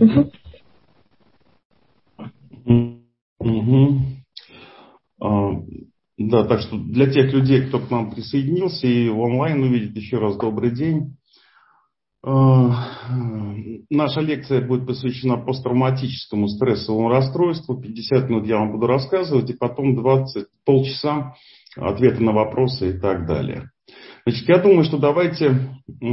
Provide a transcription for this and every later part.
Да, так что для тех людей, кто к нам присоединился и онлайн увидит, еще раз добрый день. Наша лекция будет посвящена посттравматическому стрессовому расстройству. 50 минут я вам буду рассказывать, и потом полчаса ответы на вопросы и так далее. Значит, я думаю, что давайте,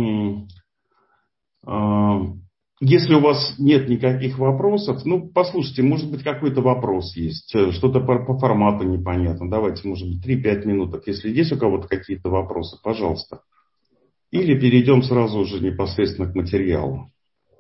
если у вас нет никаких вопросов, послушайте, может быть, какой-то вопрос есть, что-то по формату непонятно. Давайте, может быть, 3-5 минуток. Если есть у кого-то какие-то вопросы, пожалуйста. Или перейдем сразу же непосредственно к материалу.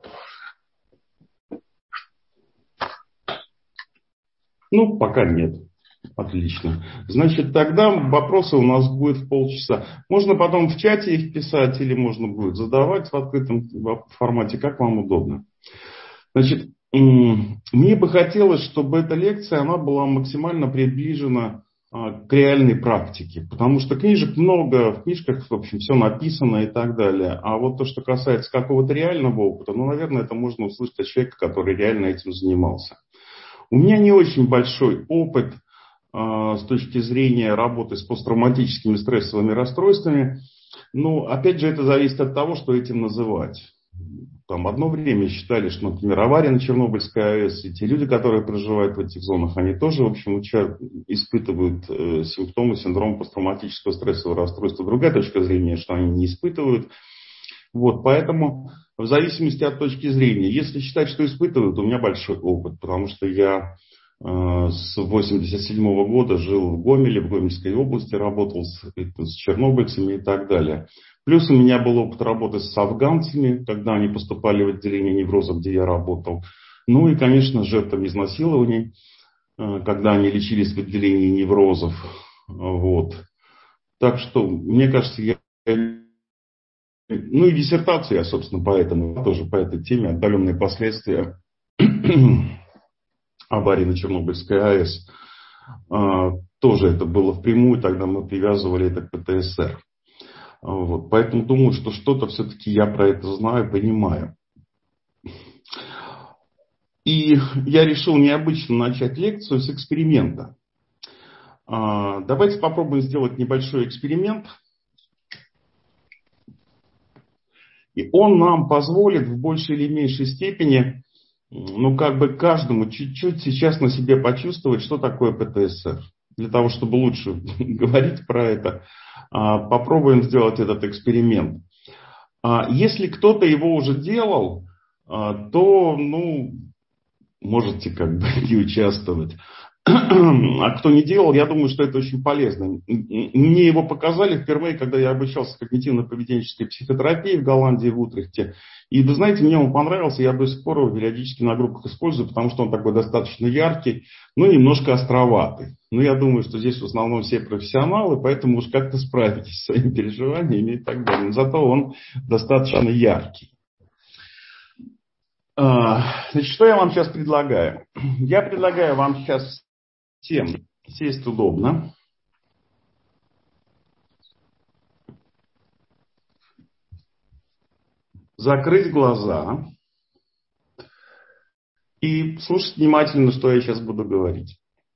Пока нет. Отлично. Значит, тогда вопросы у нас будет в полчаса. Можно потом в чате их писать, или можно будет задавать в открытом формате, как вам удобно. Значит, мне бы хотелось, чтобы эта лекция, она была максимально приближена к реальной практике. Потому что книжек много, в книжках, в общем, все написано и так далее. А вот то, что касается какого-то реального опыта, наверное, это можно услышать от человека, который реально этим занимался. У меня не очень большой опыт с точки зрения работы с посттравматическими стрессовыми расстройствами. Но, опять же, это зависит от того, что этим называть. Одно время считали, что, например, авария на Чернобыльской АЭС, и те люди, которые проживают в этих зонах, они тоже, в общем, испытывают симптомы синдрома посттравматического стрессового расстройства. Другая точка зрения, что они не испытывают. Поэтому, в зависимости от точки зрения, если считать, что испытывают, у меня большой опыт, потому что я с 1987 года жил в Гомеле, в Гомельской области, работал с чернобыльцами и так далее. Плюс у меня был опыт работы с афганцами, когда они поступали в отделение неврозов, где я работал. И, конечно, жертвами изнасилований, когда они лечились в отделении неврозов. Так что, мне кажется, и диссертацию я, собственно, поэтому тоже по этой теме «Отдаленные последствия аварии на Чернобыльской АЭС». Тоже это было впрямую, тогда мы привязывали это к ПТСР. Поэтому думаю, что что-то все-таки я про это знаю, понимаю. И я решил необычно начать лекцию с эксперимента. Давайте попробуем сделать небольшой эксперимент. И он нам позволит в большей или меньшей степени, каждому чуть-чуть сейчас на себе почувствовать, что такое ПТСР. Для того, чтобы лучше говорить про это, попробуем сделать этот эксперимент. Если кто-то его уже делал, то, можете не участвовать. А кто не делал, я думаю, что это очень полезно. Мне его показали впервые, когда я обучался когнитивно-поведенческой психотерапии в Голландии, в Утрехте. И вы знаете, мне он понравился, я до сих пор его периодически на группах использую, потому что он такой достаточно яркий, немножко островатый. Я думаю, что здесь в основном все профессионалы, поэтому уж как-то справитесь со своими переживаниями и так далее. Но зато он достаточно яркий. Значит, что я вам сейчас предлагаю? Я предлагаю вам сейчас всем сесть удобно. Закрыть глаза и слушать внимательно, что я сейчас буду говорить.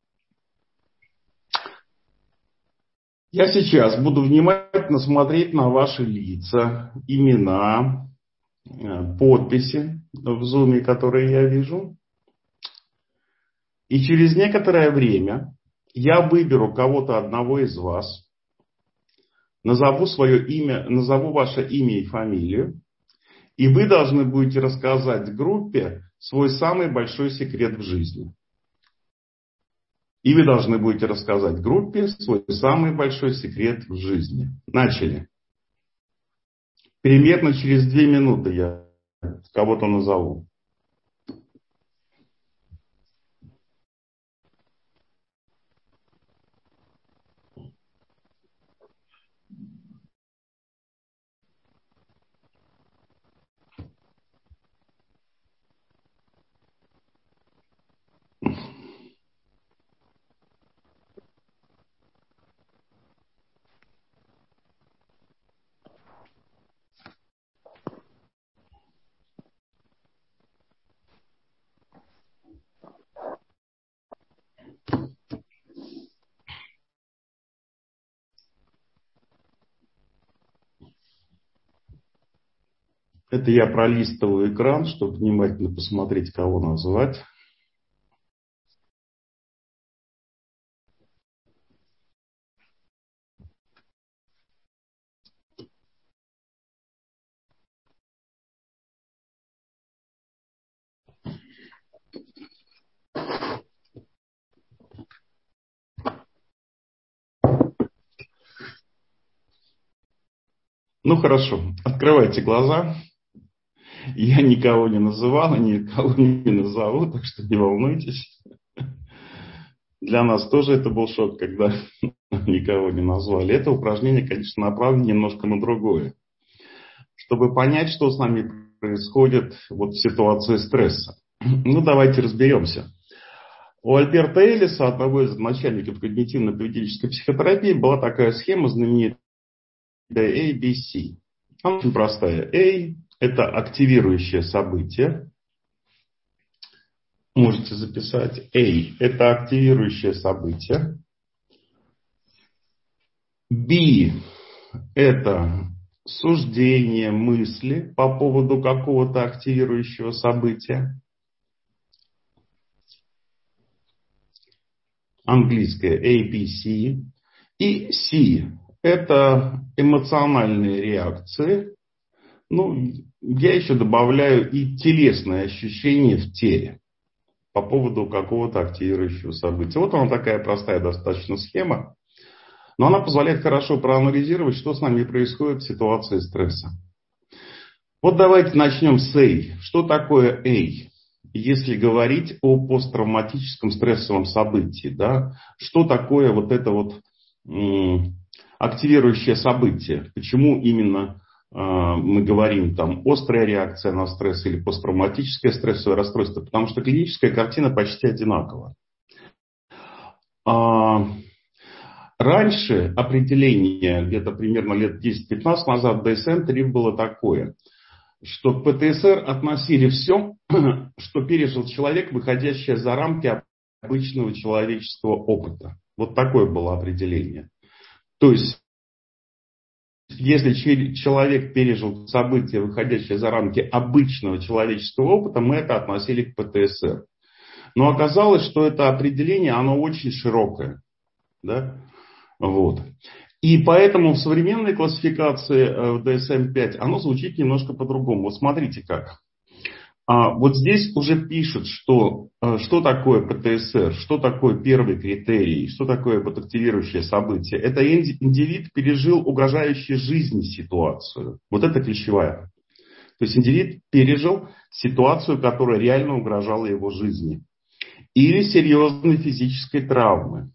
Я сейчас буду внимательно смотреть на ваши лица, имена, подписи в зуме, которые я вижу. И через некоторое время я выберу кого-то одного из вас, назову свое имя, назову ваше имя и фамилию, и вы должны будете рассказать группе свой самый большой секрет в жизни. И вы должны будете рассказать группе свой самый большой секрет в жизни. Начали. Примерно через 2 минуты я кого-то назову. Это я пролистываю экран, чтобы внимательно посмотреть, кого назвать. Ну хорошо, открывайте глаза. Я никого не называл, никого не назову, так что не волнуйтесь. Для нас тоже это был шок, когда никого не назвали. Это упражнение, конечно, направлено немножко на другое. Чтобы понять, что с нами происходит вот в ситуации стресса. Ну, давайте разберемся. У Альберта Эллиса, одного из начальников когнитивно-поведенческой психотерапии, была такая схема знаменитая ABC. Она очень простая. A – это активирующее событие. Можете записать. A – это активирующее событие. B – это суждение, мысли по поводу какого-то активирующего события. Английское ABC. И C – это эмоциональные реакции. Ну, я еще добавляю и телесные ощущения в теле по поводу какого-то активирующего события. Вот она такая простая достаточно схема. Но она позволяет хорошо проанализировать, что с нами происходит в ситуации стресса. Вот давайте начнем с A. Что такое A? Если говорить о посттравматическом стрессовом событии, да, что такое вот это вот активирующее событие? Почему именно мы говорим там острая реакция на стресс или посттравматическое стрессовое расстройство? Потому что клиническая картина почти одинакова. Раньше определение, где-то примерно лет 10-15 назад, DSM-3 было такое, что к ПТСР относили все, что пережил человек, выходящее за рамки обычного человеческого опыта. Вот такое было определение. То есть, если человек пережил событие, выходящее за рамки обычного человеческого опыта, мы это относили к ПТСР. Но оказалось, что это определение, оно очень широкое. Да? Вот. И поэтому в современной классификации в DSM-5 оно звучит немножко по-другому. Вот смотрите как. Вот здесь уже пишут, что такое ПТСР, что такое первый критерий, что такое активирующее событие. Это индивид пережил угрожающую жизни ситуацию. Вот это ключевая. То есть индивид пережил ситуацию, которая реально угрожала его жизни. Или серьезной физической травмы.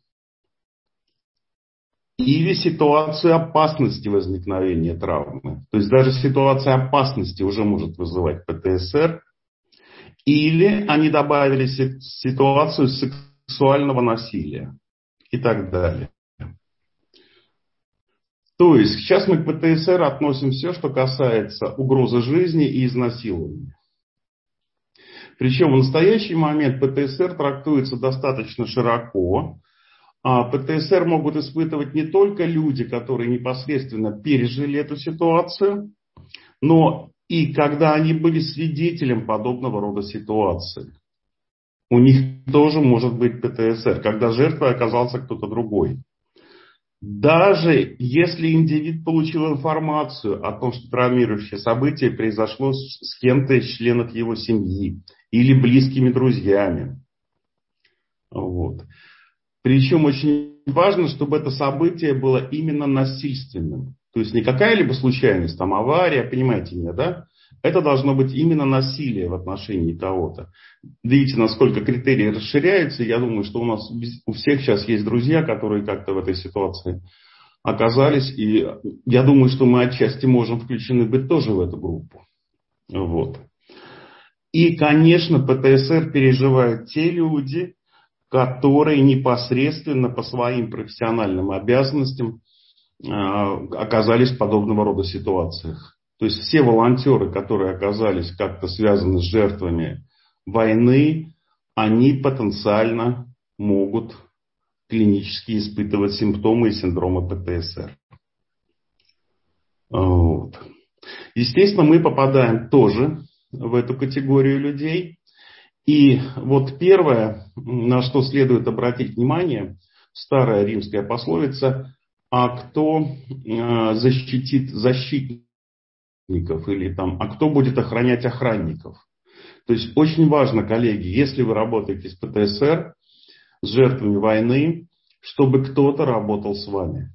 Или ситуацию опасности возникновения травмы. То есть даже ситуация опасности уже может вызывать ПТСР. Или они добавили ситуацию сексуального насилия и так далее. То есть сейчас мы к ПТСР относим все, что касается угрозы жизни и изнасилования. Причем в настоящий момент ПТСР трактуется достаточно широко. ПТСР могут испытывать не только люди, которые непосредственно пережили эту ситуацию, но и когда они были свидетелем подобного рода ситуации. У них тоже может быть ПТСР, когда жертвой оказался кто-то другой. Даже если индивид получил информацию о том, что травмирующее событие произошло с кем-то из членов его семьи или близкими друзьями. Вот. Причем очень важно, чтобы это событие было именно насильственным. То есть не какая-либо случайность, там авария, понимаете меня, да? Это должно быть именно насилие в отношении кого-то. Видите, насколько критерии расширяются. Я думаю, что у нас у всех сейчас есть друзья, которые как-то в этой ситуации оказались. И я думаю, что мы отчасти можем включены быть тоже в эту группу. Вот. И, конечно, ПТСР переживают те люди, которые непосредственно по своим профессиональным обязанностям оказались в подобного рода ситуациях. То есть все волонтеры, которые оказались как-то связаны с жертвами войны, они потенциально могут клинически испытывать симптомы и синдромы ПТСР. Вот. Естественно, мы попадаем тоже в эту категорию людей. И вот первое, на что следует обратить внимание, старая римская пословица: а кто защитит защитников, или там, а кто будет охранять охранников. То есть очень важно, коллеги, если вы работаете с ПТСР, с жертвами войны, чтобы кто-то работал с вами.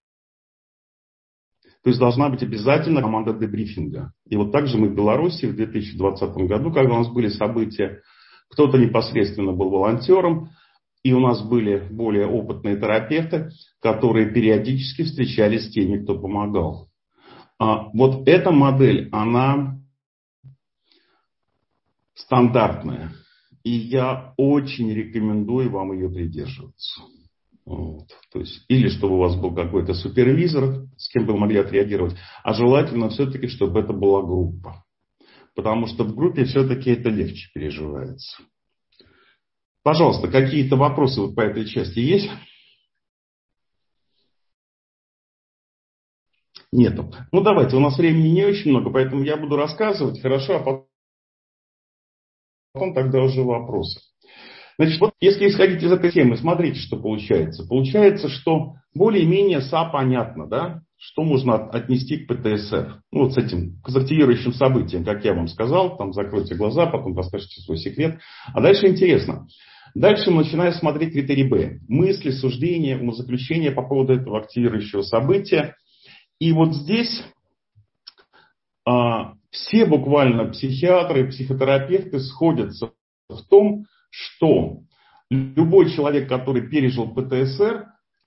То есть должна быть обязательно команда дебрифинга. И вот также мы в Беларуси в 2020 году, когда у нас были события, кто-то непосредственно был волонтером, и у нас были более опытные терапевты, которые периодически встречались с теми, кто помогал. Вот эта модель, она стандартная. И я очень рекомендую вам ее придерживаться. Вот. То есть, или чтобы у вас был какой-то супервизор, с кем вы могли отреагировать, а желательно все-таки, чтобы это была группа. Потому что в группе все-таки это легче переживается. Пожалуйста, какие-то вопросы вот по этой части есть? Нету. Ну давайте, у нас времени не очень много, поэтому я буду рассказывать, хорошо, а потом тогда уже вопросы. Значит, вот если исходить из этой темы, смотрите, что получается. Получается, что более-менее понятно, да, что можно отнести к ПТСР. Ну, вот с этим конструктирующим событием, как я вам сказал, там закройте глаза, потом расскажите свой секрет. А дальше интересно. Дальше мы начинаем смотреть критерий Б. Мысли, суждения, умозаключения по поводу этого активирующего события. И вот здесь все буквально психиатры, психотерапевты сходятся в том, что любой человек, который пережил ПТСР,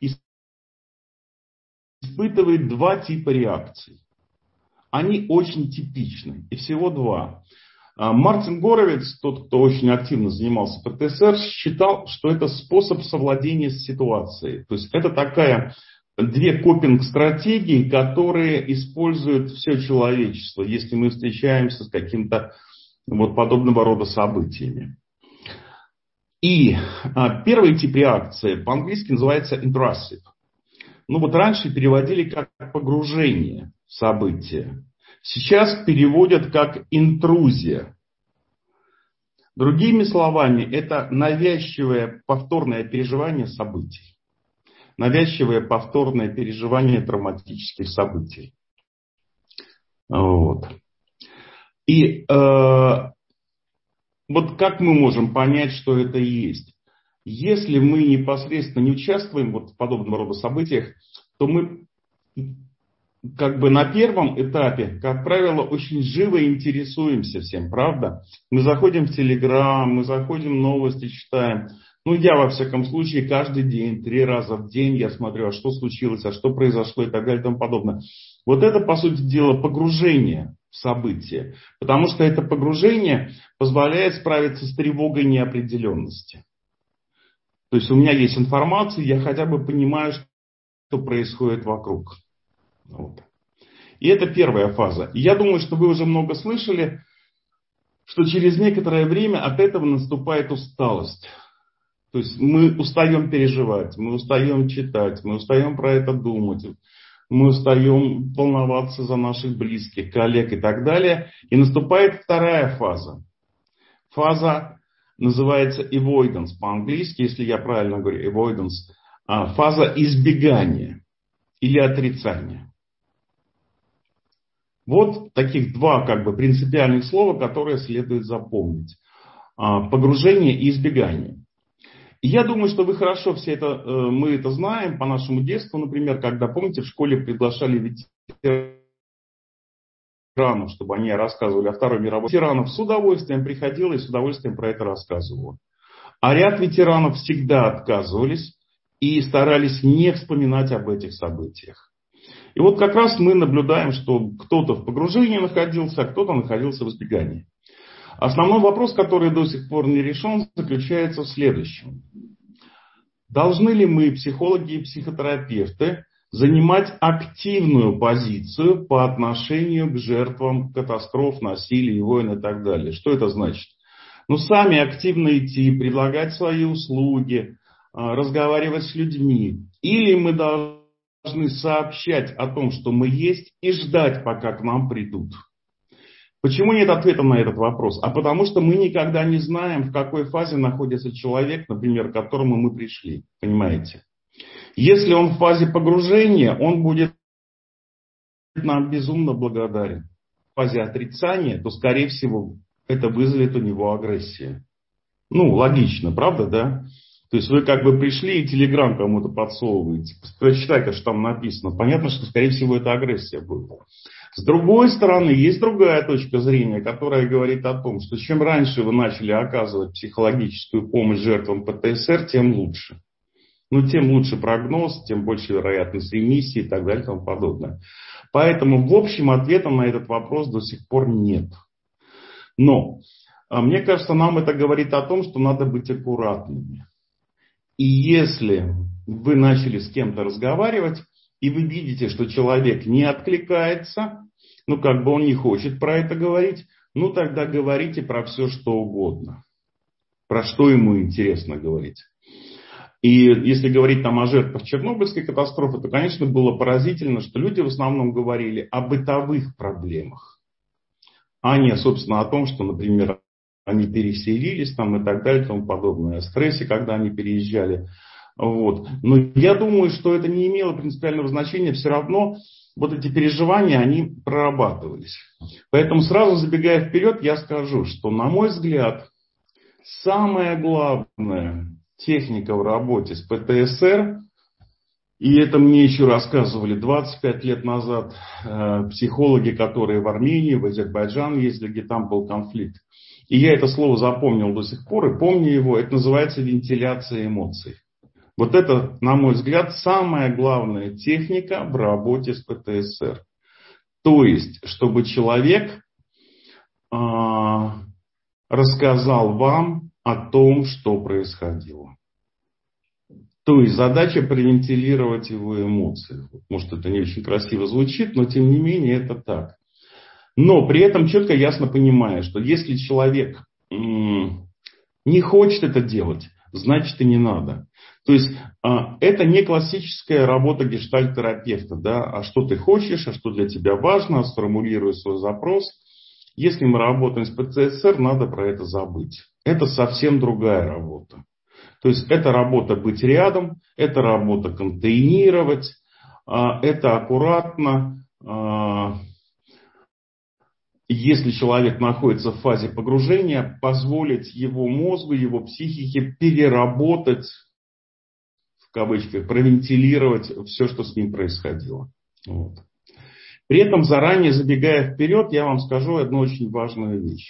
испытывает два типа реакций. Они очень типичны, и всего два. Мартин Горовиц, тот, кто очень активно занимался ПТСР, считал, что это способ совладения с ситуацией. То есть это две копинг-стратегии, которые использует все человечество, если мы встречаемся с каким-то вот подобного рода событиями. И первый тип реакции по-английски называется intrusive. Ну вот раньше переводили как погружение в событие. Сейчас переводят как интрузия. Другими словами, это навязчивое повторное переживание событий. Навязчивое повторное переживание травматических событий. Вот. И вот как мы можем понять, что это и есть? Если мы непосредственно не участвуем вот в подобного рода событиях, то мы как бы на первом этапе, как правило, очень живо интересуемся всем, правда? Мы заходим в Телеграм, мы заходим, новости читаем. Ну, я, во всяком случае, каждый день, 3 раза в день я смотрю, а что случилось, а что произошло и так далее и тому подобное. Вот это, по сути дела, погружение в события. Потому что это погружение позволяет справиться с тревогой неопределенности. То есть у меня есть информация, я хотя бы понимаю, что происходит вокруг. Вот. И это первая фаза. И я думаю, что вы уже много слышали, что через некоторое время от этого наступает усталость. То есть мы устаем переживать, мы устаем читать, мы устаем про это думать, мы устаем волноваться за наших близких, коллег и так далее. И наступает вторая фаза. Фаза называется avoidance по-английски, если я правильно говорю, avoidance. Фаза избегания или отрицания. Вот таких два принципиальных слова, которые следует запомнить. Погружение и избегание. И я думаю, что вы хорошо мы это знаем по нашему детству, например, когда, помните, в школе приглашали ветеранов, чтобы они рассказывали о Второй мировой. Ветеранов с удовольствием приходило и с удовольствием про это рассказывало. А ряд ветеранов всегда отказывались и старались не вспоминать об этих событиях. И вот как раз мы наблюдаем, что кто-то в погружении находился, а кто-то находился в избегании. Основной вопрос, который до сих пор не решен, заключается в следующем. Должны ли мы, психологи и психотерапевты, занимать активную позицию по отношению к жертвам катастроф, насилия, войн и так далее? Что это значит? Сами активно идти, предлагать свои услуги, разговаривать с людьми. Или мы должны должны сообщать о том, что мы есть, и ждать, пока к нам придут. Почему нет ответа на этот вопрос? А потому что мы никогда не знаем, в какой фазе находится человек, например, к которому мы пришли. Понимаете? Если он в фазе погружения, он будет нам безумно благодарен. В фазе отрицания, то, скорее всего, это вызовет у него агрессию. Ну, логично, правда, да? То есть вы как бы пришли и телеграм кому-то подсовываете. Прочитайте, что там написано. Понятно, что, скорее всего, это агрессия будет. С другой стороны, есть другая точка зрения, которая говорит о том, что чем раньше вы начали оказывать психологическую помощь жертвам ПТСР, тем лучше. Ну, тем лучше прогноз, тем больше вероятность ремиссии и так далее и тому подобное. Поэтому, в общем, ответа на этот вопрос до сих пор нет. Но мне кажется, нам это говорит о том, что надо быть аккуратными. И если вы начали с кем-то разговаривать, и вы видите, что человек не откликается, ну как бы он не хочет про это говорить, ну тогда говорите про все, что угодно. Про что ему интересно говорить. И если говорить там о жертвах Чернобыльской катастрофы, то, конечно, было поразительно, что люди в основном говорили о бытовых проблемах, а не, собственно, о том, что, например, они переселились там и так далее и тому подобное, о стрессе, когда они переезжали. Вот. Но я думаю, что это не имело принципиального значения, все равно вот эти переживания, они прорабатывались. Поэтому сразу забегая вперед, я скажу, что, на мой взгляд, самая главная техника в работе с ПТСР, и это мне еще рассказывали 25 лет назад психологи, которые в Армении, в Азербайджан ездили, где там был конфликт. И я это слово запомнил до сих пор и помню его. Это называется вентиляция эмоций. Вот это, на мой взгляд, самая главная техника в работе с ПТСР. То есть, чтобы человек рассказал вам о том, что происходило. То есть задача провентилировать его эмоции. Может, это не очень красиво звучит, но тем не менее это так. Но при этом четко ясно понимая, что если человек не хочет это делать, значит и не надо. То есть это не классическая работа гештальт-терапевта. Да? А что ты хочешь, а что для тебя важно, сформулируй свой запрос. Если мы работаем с ПТСР, надо про это забыть. Это совсем другая работа. То есть это работа быть рядом, это работа контейнировать, это аккуратно. Если человек находится в фазе погружения, позволить его мозгу, его психике переработать, в кавычках, провентилировать все, что с ним происходило. Вот. При этом, заранее забегая вперед, я вам скажу одну очень важную вещь.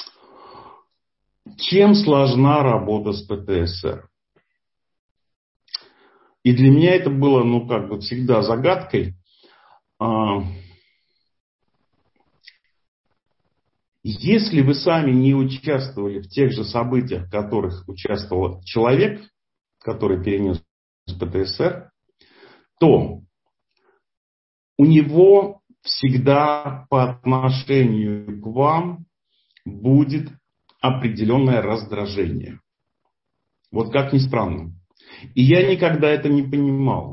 Чем сложна работа с ПТСР? И для меня это было, всегда загадкой. Если вы сами не участвовали в тех же событиях, в которых участвовал человек, который перенес ПТСР, то у него всегда по отношению к вам будет определенное раздражение. Вот как ни странно. И я никогда это не понимал.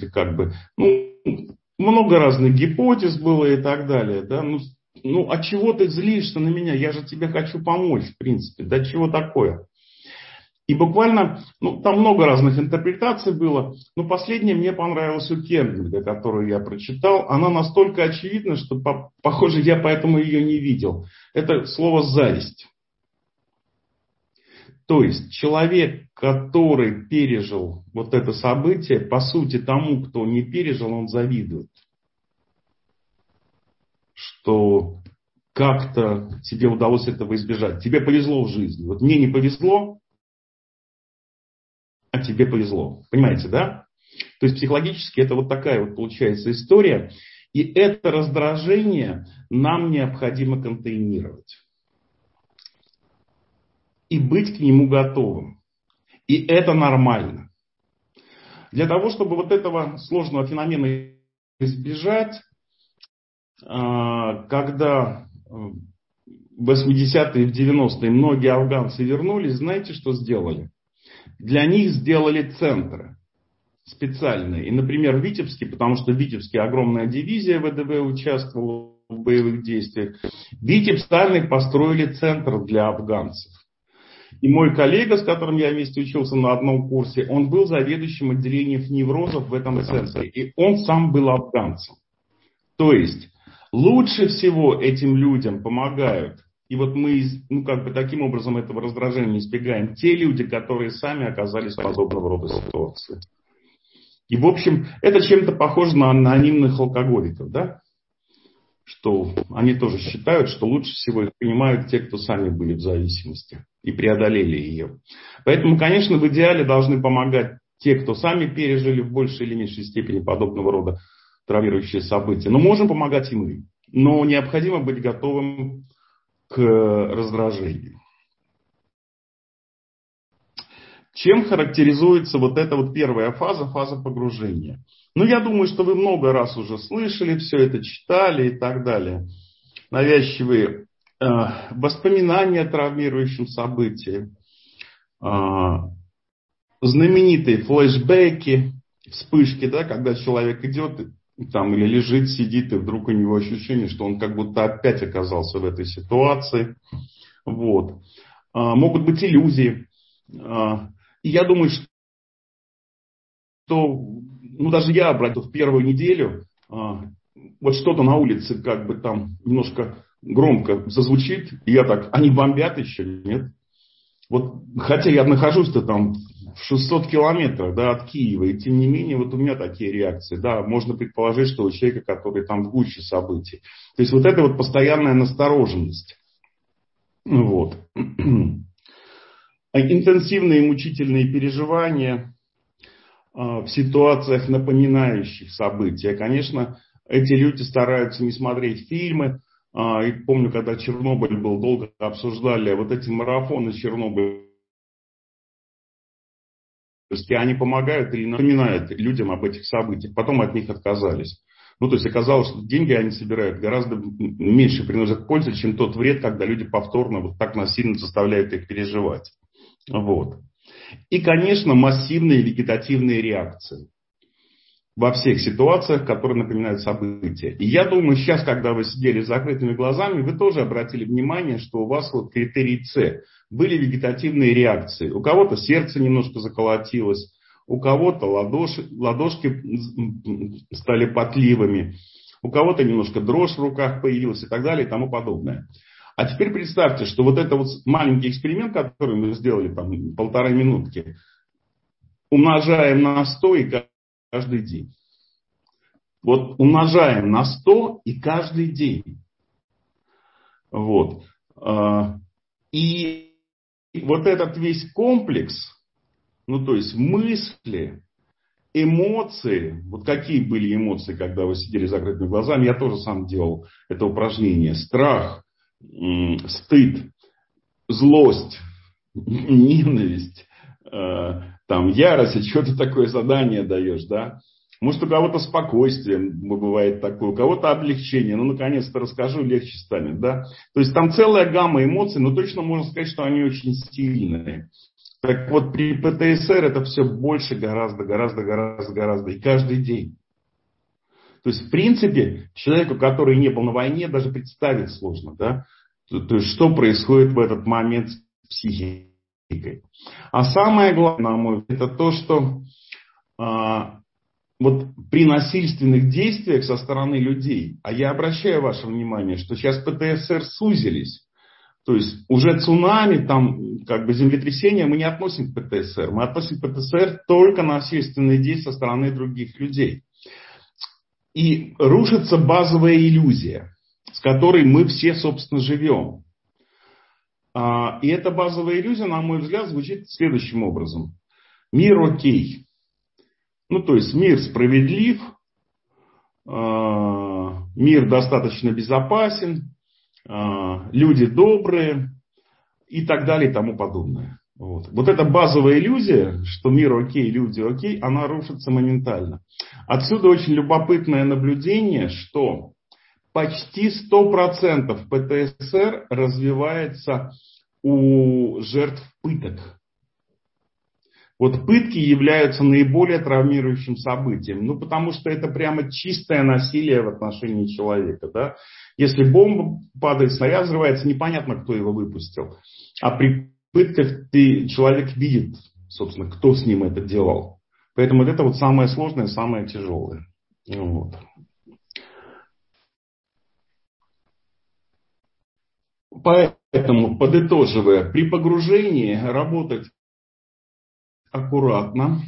Много разных гипотез было и так далее. Да? А чего ты злишься на меня? Я же тебе хочу помочь, в принципе. Да чего такое? И буквально, там много разных интерпретаций было. Но последняя мне понравилась у Кеннинга, которую я прочитал. Она настолько очевидна, что, похоже, я поэтому ее не видел. Это слово «зависть». То есть человек, который пережил вот это событие, по сути, тому, кто не пережил, он завидует. Что как-то тебе удалось этого избежать. Тебе повезло в жизни. Вот мне не повезло, а тебе повезло. Понимаете, да? То есть психологически это вот такая вот получается история. И это раздражение нам необходимо контейнировать. И быть к нему готовым. И это нормально. Для того, чтобы вот этого сложного феномена избежать, когда в 80-е и в 90-е многие афганцы вернулись, знаете, что сделали? Для них сделали центры. специальные. И, например, в Витебске, потому что в Витебске огромная дивизия ВДВ участвовала в боевых действиях, в Витебске специально построили центр для афганцев. И мой коллега, с которым я вместе учился на одном курсе, он был заведующим отделением неврозов в этом центре. И он сам был афганцем. То есть лучше всего этим людям помогают. И вот мы таким образом этого раздражения избегаем. Те люди, которые сами оказались в подобного рода ситуации. И в общем, это чем-то похоже на анонимных алкоголиков, да? Что они тоже считают, что лучше всего их понимают те, кто сами были в зависимости и преодолели ее. Поэтому, конечно, в идеале должны помогать те, кто сами пережили в большей или меньшей степени подобного рода травмирующие события. Но можем помогать и мы. Но необходимо быть готовым к раздражению. Чем характеризуется вот эта вот первая фаза, фаза погружения? Ну, я думаю, что вы много раз уже слышали, все это читали и так далее. Навязчивые воспоминания о травмирующем событии, знаменитые флешбеки, вспышки, да, когда человек идет там, или лежит, сидит, и вдруг у него ощущение, что он как будто опять оказался в этой ситуации. Вот. Могут быть иллюзии. И я думаю, что даже я обратил в первую неделю, вот что-то на улице как бы там немножко громко зазвучит, и я так, они бомбят еще, нет? Вот, хотя я нахожусь-то там в 600 километрах, да, от Киева, и тем не менее вот у меня такие реакции, да, можно предположить, что у человека, который там в гуще событий. То есть вот это вот постоянная настороженность. Вот. Интенсивные мучительные переживания в ситуациях, напоминающих события. Конечно, эти люди стараются не смотреть фильмы. И помню, когда Чернобыль был, долго обсуждали вот эти марафоны чернобыльские, они помогают или напоминают людям об этих событиях. Потом от них отказались. Ну, то есть оказалось, что деньги они собирают гораздо меньше приносят пользы, чем тот вред, когда люди повторно вот так насильно заставляют их переживать. Вот. И, конечно, массивные вегетативные реакции во всех ситуациях, которые напоминают события. И я думаю, сейчас, когда вы сидели с закрытыми глазами, вы тоже обратили внимание, что у вас вот критерий С. Были вегетативные реакции. У кого-то сердце немножко заколотилось, у кого-то ладошки стали потливыми, у кого-то немножко дрожь в руках появилась и так далее и тому подобное. А теперь представьте, что вот это вот маленький эксперимент, который мы сделали там 1,5 минутки, умножаем на 100 и каждый день. Вот умножаем на 100 и каждый день. Вот. И вот этот весь комплекс, ну то есть мысли, эмоции, вот какие были эмоции, когда вы сидели с закрытыми глазами, я тоже сам делал это упражнение. Страх, стыд, злость, ненависть, там, ярость, что-то такое задание даешь, да. Может, у кого-то спокойствие бывает такое, у кого-то облегчение. Ну, наконец-то расскажу, легче станет, да. То есть там целая гамма эмоций, но точно можно сказать, что они очень сильные. Так вот, при ПТСР это все больше гораздо. И каждый день. То есть, в принципе, человеку, который не был на войне, даже представить сложно, да. То есть, что происходит в этот момент с психикой. А самое главное, на мой взгляд, это то, что вот при насильственных действиях со стороны людей, а я обращаю ваше внимание, что сейчас ПТСР сузились, то есть уже цунами, там как бы землетрясения мы не относим к ПТСР, мы относим к ПТСР только насильственные действия со стороны других людей. И рушится базовая иллюзия, с которой мы все, собственно, живем. И эта базовая иллюзия, на мой взгляд, звучит следующим образом. Мир окей. Ну, то есть мир справедлив, мир достаточно безопасен, люди добрые и так далее и тому подобное. Вот эта базовая иллюзия, что мир окей, люди окей, она рушится моментально. Отсюда очень любопытное наблюдение, что почти 100% ПТСР развивается у жертв пыток. Вот пытки являются наиболее травмирующим событием. Ну, потому что это прямо чистое насилие в отношении человека. Да? Если бомба падает, снаряд взрывается, непонятно, кто его выпустил. А при пытках человек видит, собственно, кто с ним это делал. Поэтому это вот самое сложное, самое тяжелое. Вот. Поэтому, подытоживая, при погружении работать аккуратно,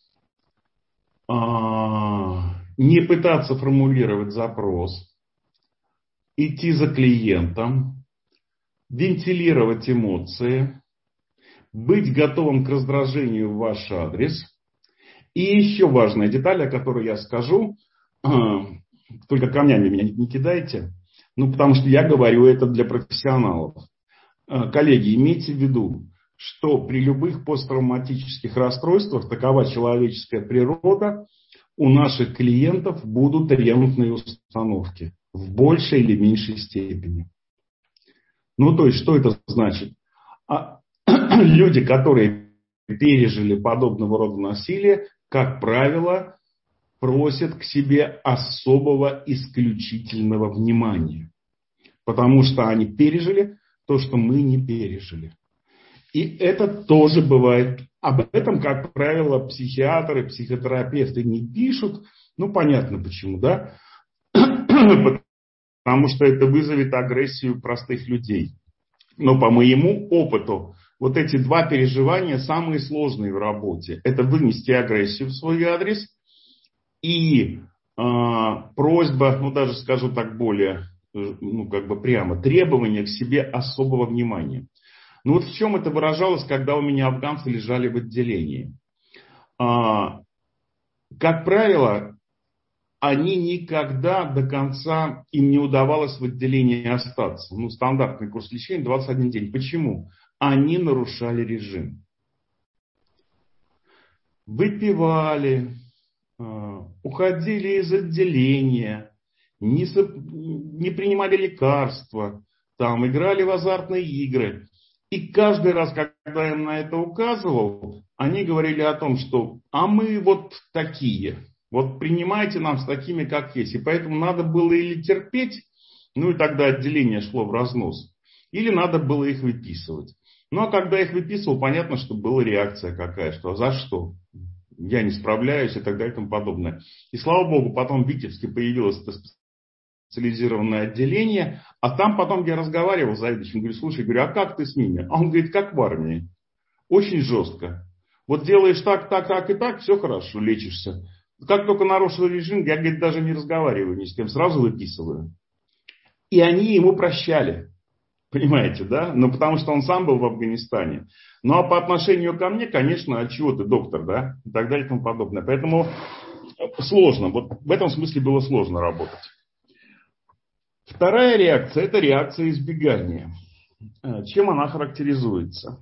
не пытаться формулировать запрос, идти за клиентом, вентилировать эмоции, быть готовым к раздражению в ваш адрес. И еще важная деталь, о которой я скажу, только камнями меня не кидайте, ну потому что я говорю это для профессионалов. Коллеги, имейте в виду, что при любых посттравматических расстройствах, такова человеческая природа, у наших клиентов будут рентные установки в большей или меньшей степени. Ну, то есть, что это значит? Люди, которые пережили подобного рода насилие, как правило, просят к себе особого исключительного внимания. Потому что они пережили то, что мы не пережили. И это тоже бывает. Об этом, как правило, психиатры, психотерапевты не пишут. Ну, понятно почему, да? Потому что это вызовет агрессию простых людей. Но по моему опыту, вот эти два переживания самые сложные в работе. Это вынести агрессию в свой адрес и просьба, ну даже скажу так более, ну как бы прямо, требование к себе особого внимания. Ну вот в чем это выражалось, когда у меня афганцы лежали в отделении. Как правило, они никогда до конца, им не удавалось в отделении остаться. Ну, стандартный курс лечения 21 день. Почему? Они нарушали режим. Выпивали, уходили из отделения, не принимали лекарства, там, играли в азартные игры. И каждый раз, когда я им на это указывал, они говорили о том, что «а мы вот такие». Вот принимайте нас такими, как есть. И поэтому надо было или терпеть, ну и тогда отделение шло в разнос, или надо было их выписывать. Ну а когда их выписывал, понятно, что была реакция какая, что за что? Я не справляюсь и так далее и тому подобное. И слава богу, потом в Витебске появилось это специализированное отделение, а там потом я разговаривал с заведующим, говорю, слушай, говорю, а как ты с ними? А он говорит, как в армии, очень жестко. Вот делаешь так, так, так и так, все хорошо, лечишься. Как только нарушил режим, я, говорит, даже не разговариваю ни с кем, сразу выписываю. И они ему прощали. Понимаете, да? Ну, потому что он сам был в Афганистане. Ну, а по отношению ко мне, конечно, а чего ты, доктор, да? И так далее и тому подобное. Поэтому сложно. Вот в этом смысле было сложно работать. Вторая реакция – это реакция избегания. Чем она характеризуется?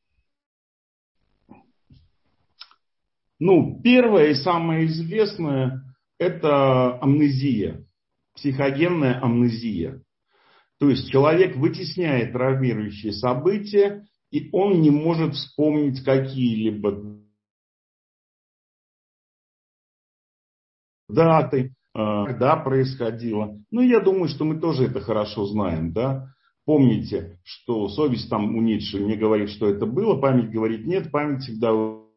Ну, первое и самое известное – это амнезия, психогенная амнезия. То есть человек вытесняет травмирующие события, и он не может вспомнить какие-либо даты, когда происходило. Ну, я думаю, что мы тоже это хорошо знаем, да. Помните, что совесть там у Ницше не говорит, что это было, память говорит нет, память всегда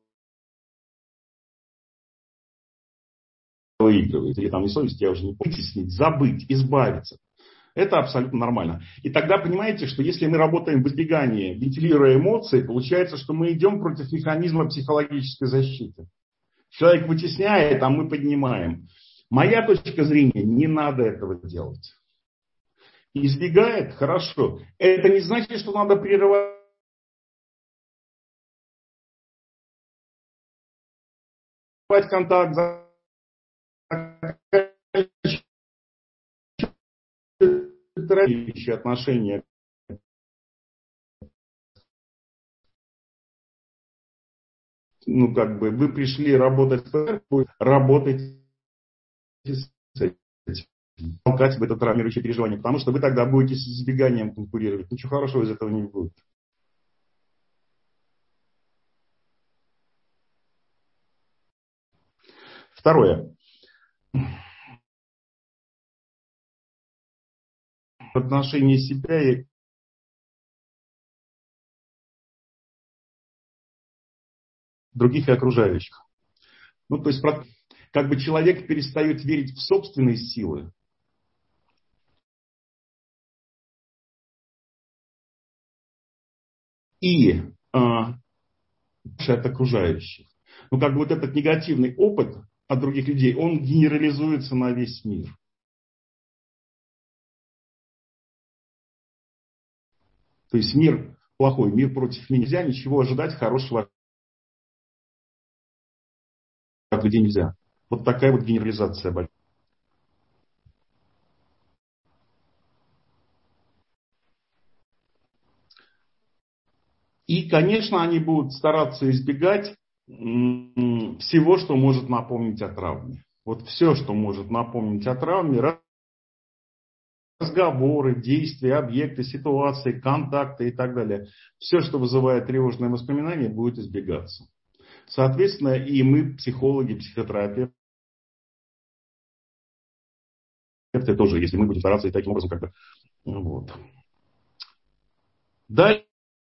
выигрывает. Или там не совесть, я уже не помню, вытеснить, забыть, избавиться. Это абсолютно нормально. И тогда понимаете, что если мы работаем в избегании, вентилируя эмоции, получается, что мы идем против механизма психологической защиты. Человек вытесняет, а мы поднимаем. Моя точка зрения, не надо этого делать. Избегает, хорошо. Это не значит, что надо прерывать контакт, отношения. Ну, как бы, вы пришли работать, работать с этим. Толкать в это травмирующее переживание, потому что вы тогда будете с избеганием конкурировать. Ничего хорошего из этого не будет. Второе. В отношении себя и других и окружающих. Ну, то есть, как бы человек перестает верить в собственные силы и от окружающих. Ну, как бы вот этот негативный опыт от других людей, он генерализуется на весь мир. То есть мир плохой, мир против меня, нельзя ничего ожидать хорошего от людей нельзя. Вот такая вот генерализация большая. И, конечно, они будут стараться избегать всего, что может напомнить о травме. Вот все, что может напомнить о травме, разговоры, действия, объекты, ситуации, контакты и так далее. Все, что вызывает тревожные воспоминания, будет избегаться. Соответственно, и мы, психологи, психотерапевты, тоже, если мы будем стараться и таким образом как-то... Вот. Дальше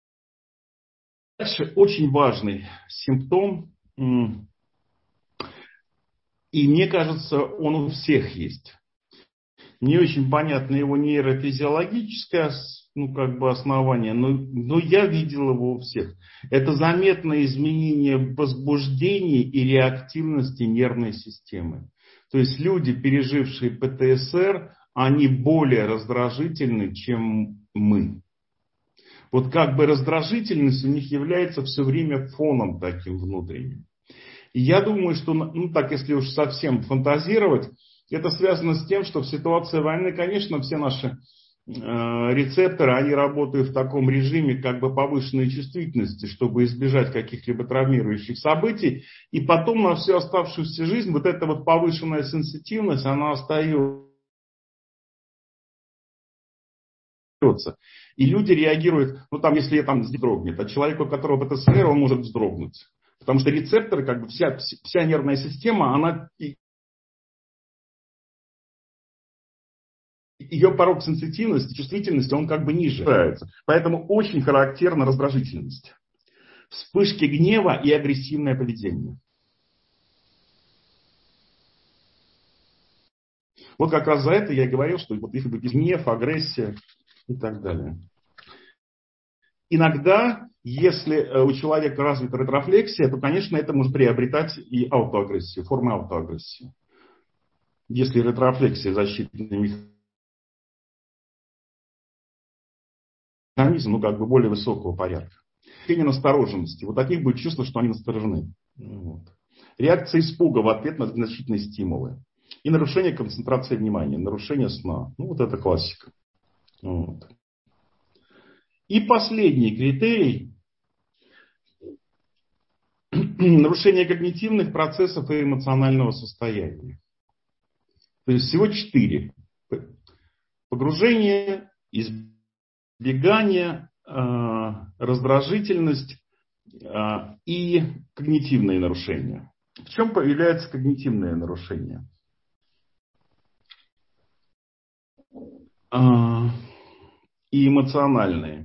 очень важный симптом, и мне кажется, он у всех есть. Не очень понятно его нейрофизиологическое основание, но я видел его у всех. Это заметное изменение возбуждения и реактивности нервной системы. То есть люди, пережившие ПТСР, они более раздражительны, чем мы. Вот как бы раздражительность у них является все время фоном таким внутренним. И я думаю, что, если уж совсем фантазировать, это связано с тем, что в ситуации войны, конечно, все наши рецепторы, они работают в таком режиме как бы повышенной чувствительности, чтобы избежать каких-либо травмирующих событий. И потом на всю оставшуюся жизнь вот эта вот повышенная сенситивность, она остается. И люди реагируют, если вздрогнет, а человек, у которого ПТСР, он может вздрогнуть. Потому что рецепторы, как бы вся нервная система, она... Ее порог сенситивности, чувствительности, он как бы ниже. Поэтому очень характерна раздражительность. Вспышки гнева и агрессивное поведение. Вот как раз за это я и говорил, что вот если будет гнев, агрессия и так далее. Иногда, если у человека развита ретрофлексия, то, конечно, это может приобретать и аутоагрессию, формы аутоагрессии. Если ретрофлексия защитный механизм, более высокого порядка. Ощущение настороженности. Вот таких будет чувство, что они насторожены. Вот. Реакция испуга в ответ на значительные стимулы. И нарушение концентрации внимания, нарушение сна. Вот это классика. Вот. И последний критерий. Нарушение когнитивных процессов и эмоционального состояния. То есть всего 4. Погружение, избегание, раздражительность и когнитивные нарушения. В чем появляется когнитивное нарушение? И эмоциональные.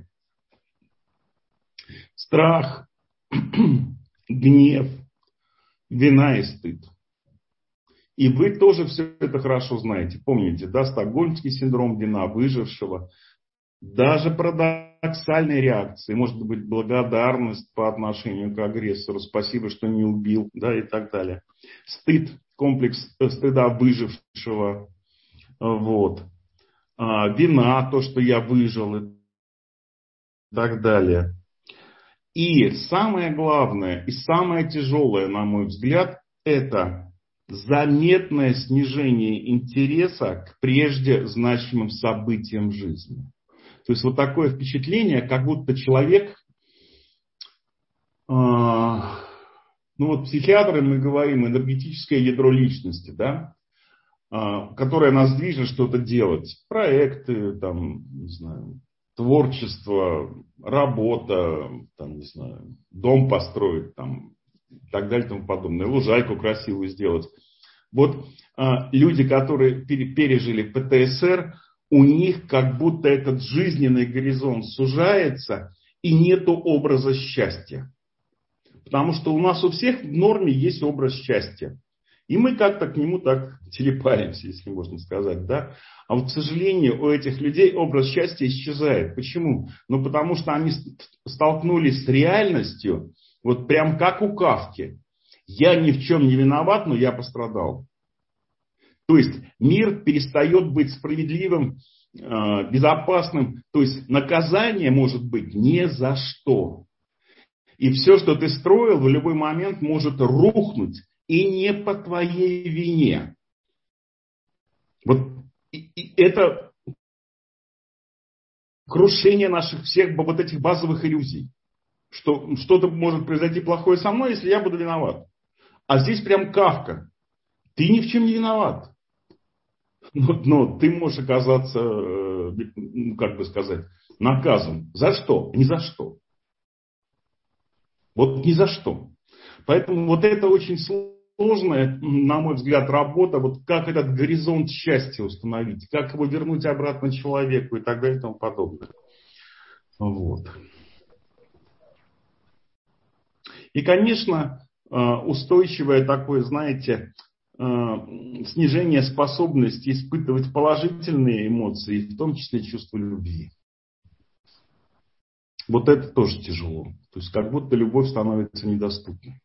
Страх, гнев, вина и стыд. И вы тоже все это хорошо знаете. Помните, да, стокгольмский синдром, вина выжившего. Даже парадоксальные реакции. Может быть, благодарность по отношению к агрессору. Спасибо, что не убил, да, и так далее. Стыд, комплекс стыда выжившего. Вот. Вина, то, что я выжил и так далее. И самое главное и самое тяжелое, на мой взгляд, это заметное снижение интереса к прежде значимым событиям жизни. То есть вот такое впечатление, как будто человек, психиатры мы говорим, энергетическое ядро личности, да, которое нас движет что-то делать. Проекты, творчество, работа, дом построить, и так далее, и тому подобное, лужайку красивую сделать. Вот люди, которые пережили ПТСР, у них как будто этот жизненный горизонт сужается, и нету образа счастья. Потому что у нас у всех в норме есть образ счастья. И мы как-то к нему так телепаемся, если можно сказать. Да? А вот, к сожалению, у этих людей образ счастья исчезает. Почему? Ну, потому что они столкнулись с реальностью, вот прям как у Кафки. Я ни в чем не виноват, но я пострадал. То есть мир перестает быть справедливым, безопасным. То есть наказание может быть ни за что. И все, что ты строил, в любой момент может рухнуть. И не по твоей вине. Вот это крушение наших всех вот этих базовых иллюзий. Что что-то может произойти плохое со мной, если я буду виноват. А здесь прям Кафка. Ты ни в чем не виноват. Но ты можешь оказаться, как бы сказать, наказан. За что? Ни за что. Вот ни за что. Поэтому вот это очень сложная, на мой взгляд, работа. Вот как этот горизонт счастья установить, как его вернуть обратно человеку и так далее и тому подобное. Вот. И, конечно, устойчивое такое, знаете, снижение способности испытывать положительные эмоции, в том числе чувство любви. Вот это тоже тяжело. То есть как будто любовь становится недоступной.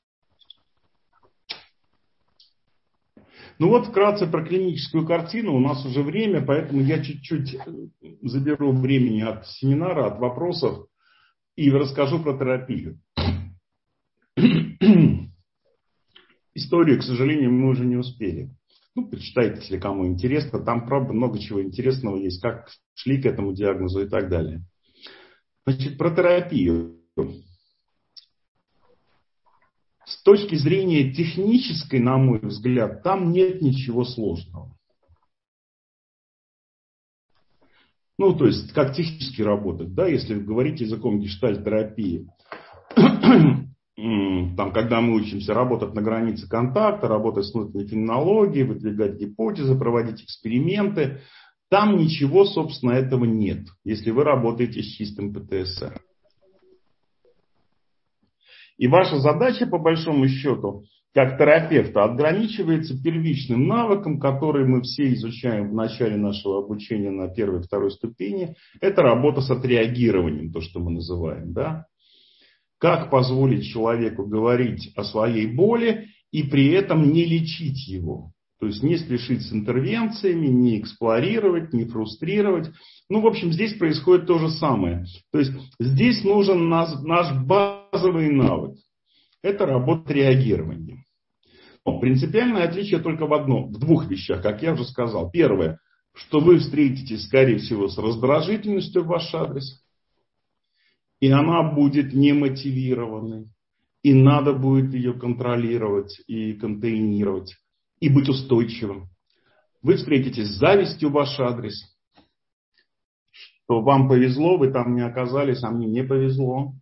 Ну вот вкратце про клиническую картину. У нас уже время, поэтому я чуть-чуть заберу времени от семинара, от вопросов и расскажу про терапию. Историю, к сожалению, мы уже не успели. Ну, почитайте, если кому интересно. Там, правда, много чего интересного есть, как шли к этому диагнозу и так далее. Значит, про терапию. С точки зрения технической, на мой взгляд, там нет ничего сложного. Ну, то есть, как технически работать, да, если говорить языком гештальт-терапии. Там, когда мы учимся работать на границе контакта, работать с внутренней феноменологией, выдвигать гипотезы, проводить эксперименты, там ничего, собственно, этого нет, если вы работаете с чистым ПТСР. И ваша задача, по большому счету, как терапевта, ограничивается первичным навыком, который мы все изучаем в начале нашего обучения на первой и второй ступени. Это работа с отреагированием, то, что мы называем, да? Как позволить человеку говорить о своей боли и при этом не лечить его. То есть не спешить с интервенциями, не эксплорировать, не фрустрировать. Ну, в общем, здесь происходит то же самое. То есть здесь нужен наш базовый навык. Это работа реагирования. Но принципиальное отличие только в двух вещах, как я уже сказал. Первое, что вы встретитесь, скорее всего, с раздражительностью в ваш адрес. И она будет немотивированной. И надо будет ее контролировать и контейнировать. И быть устойчивым. Вы встретитесь с завистью в ваш адрес. Что вам повезло, вы там не оказались, а мне не повезло.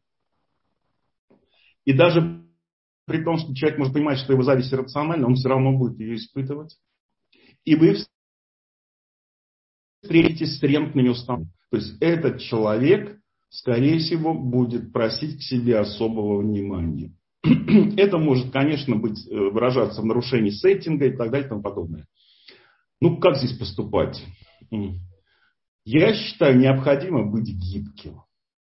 И даже при том, что человек может понимать, что его зависть иррациональна, он все равно будет ее испытывать. И вы встретитесь с рентными установками. То есть этот человек, скорее всего, будет просить к себе особого внимания. Это может, конечно, выражаться в нарушении сеттинга и так далее и тому подобное. Ну, как здесь поступать? Я считаю, необходимо быть гибким.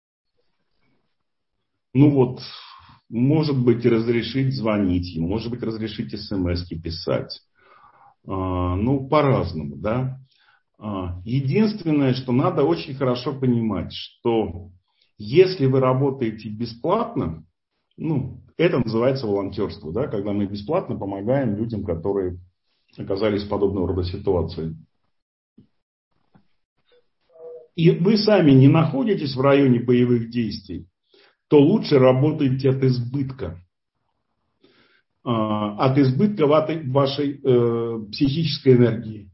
Ну вот, может быть, разрешить звонить ему, может быть, разрешить смс-ки писать. Ну, по-разному, да. Единственное, что надо очень хорошо понимать, что если вы работаете бесплатно, ну, это называется волонтерство, да, когда мы бесплатно помогаем людям, которые оказались в подобного рода ситуации. И вы сами не находитесь в районе боевых действий, то лучше работайте от избытка. От избытка вашей психической энергии.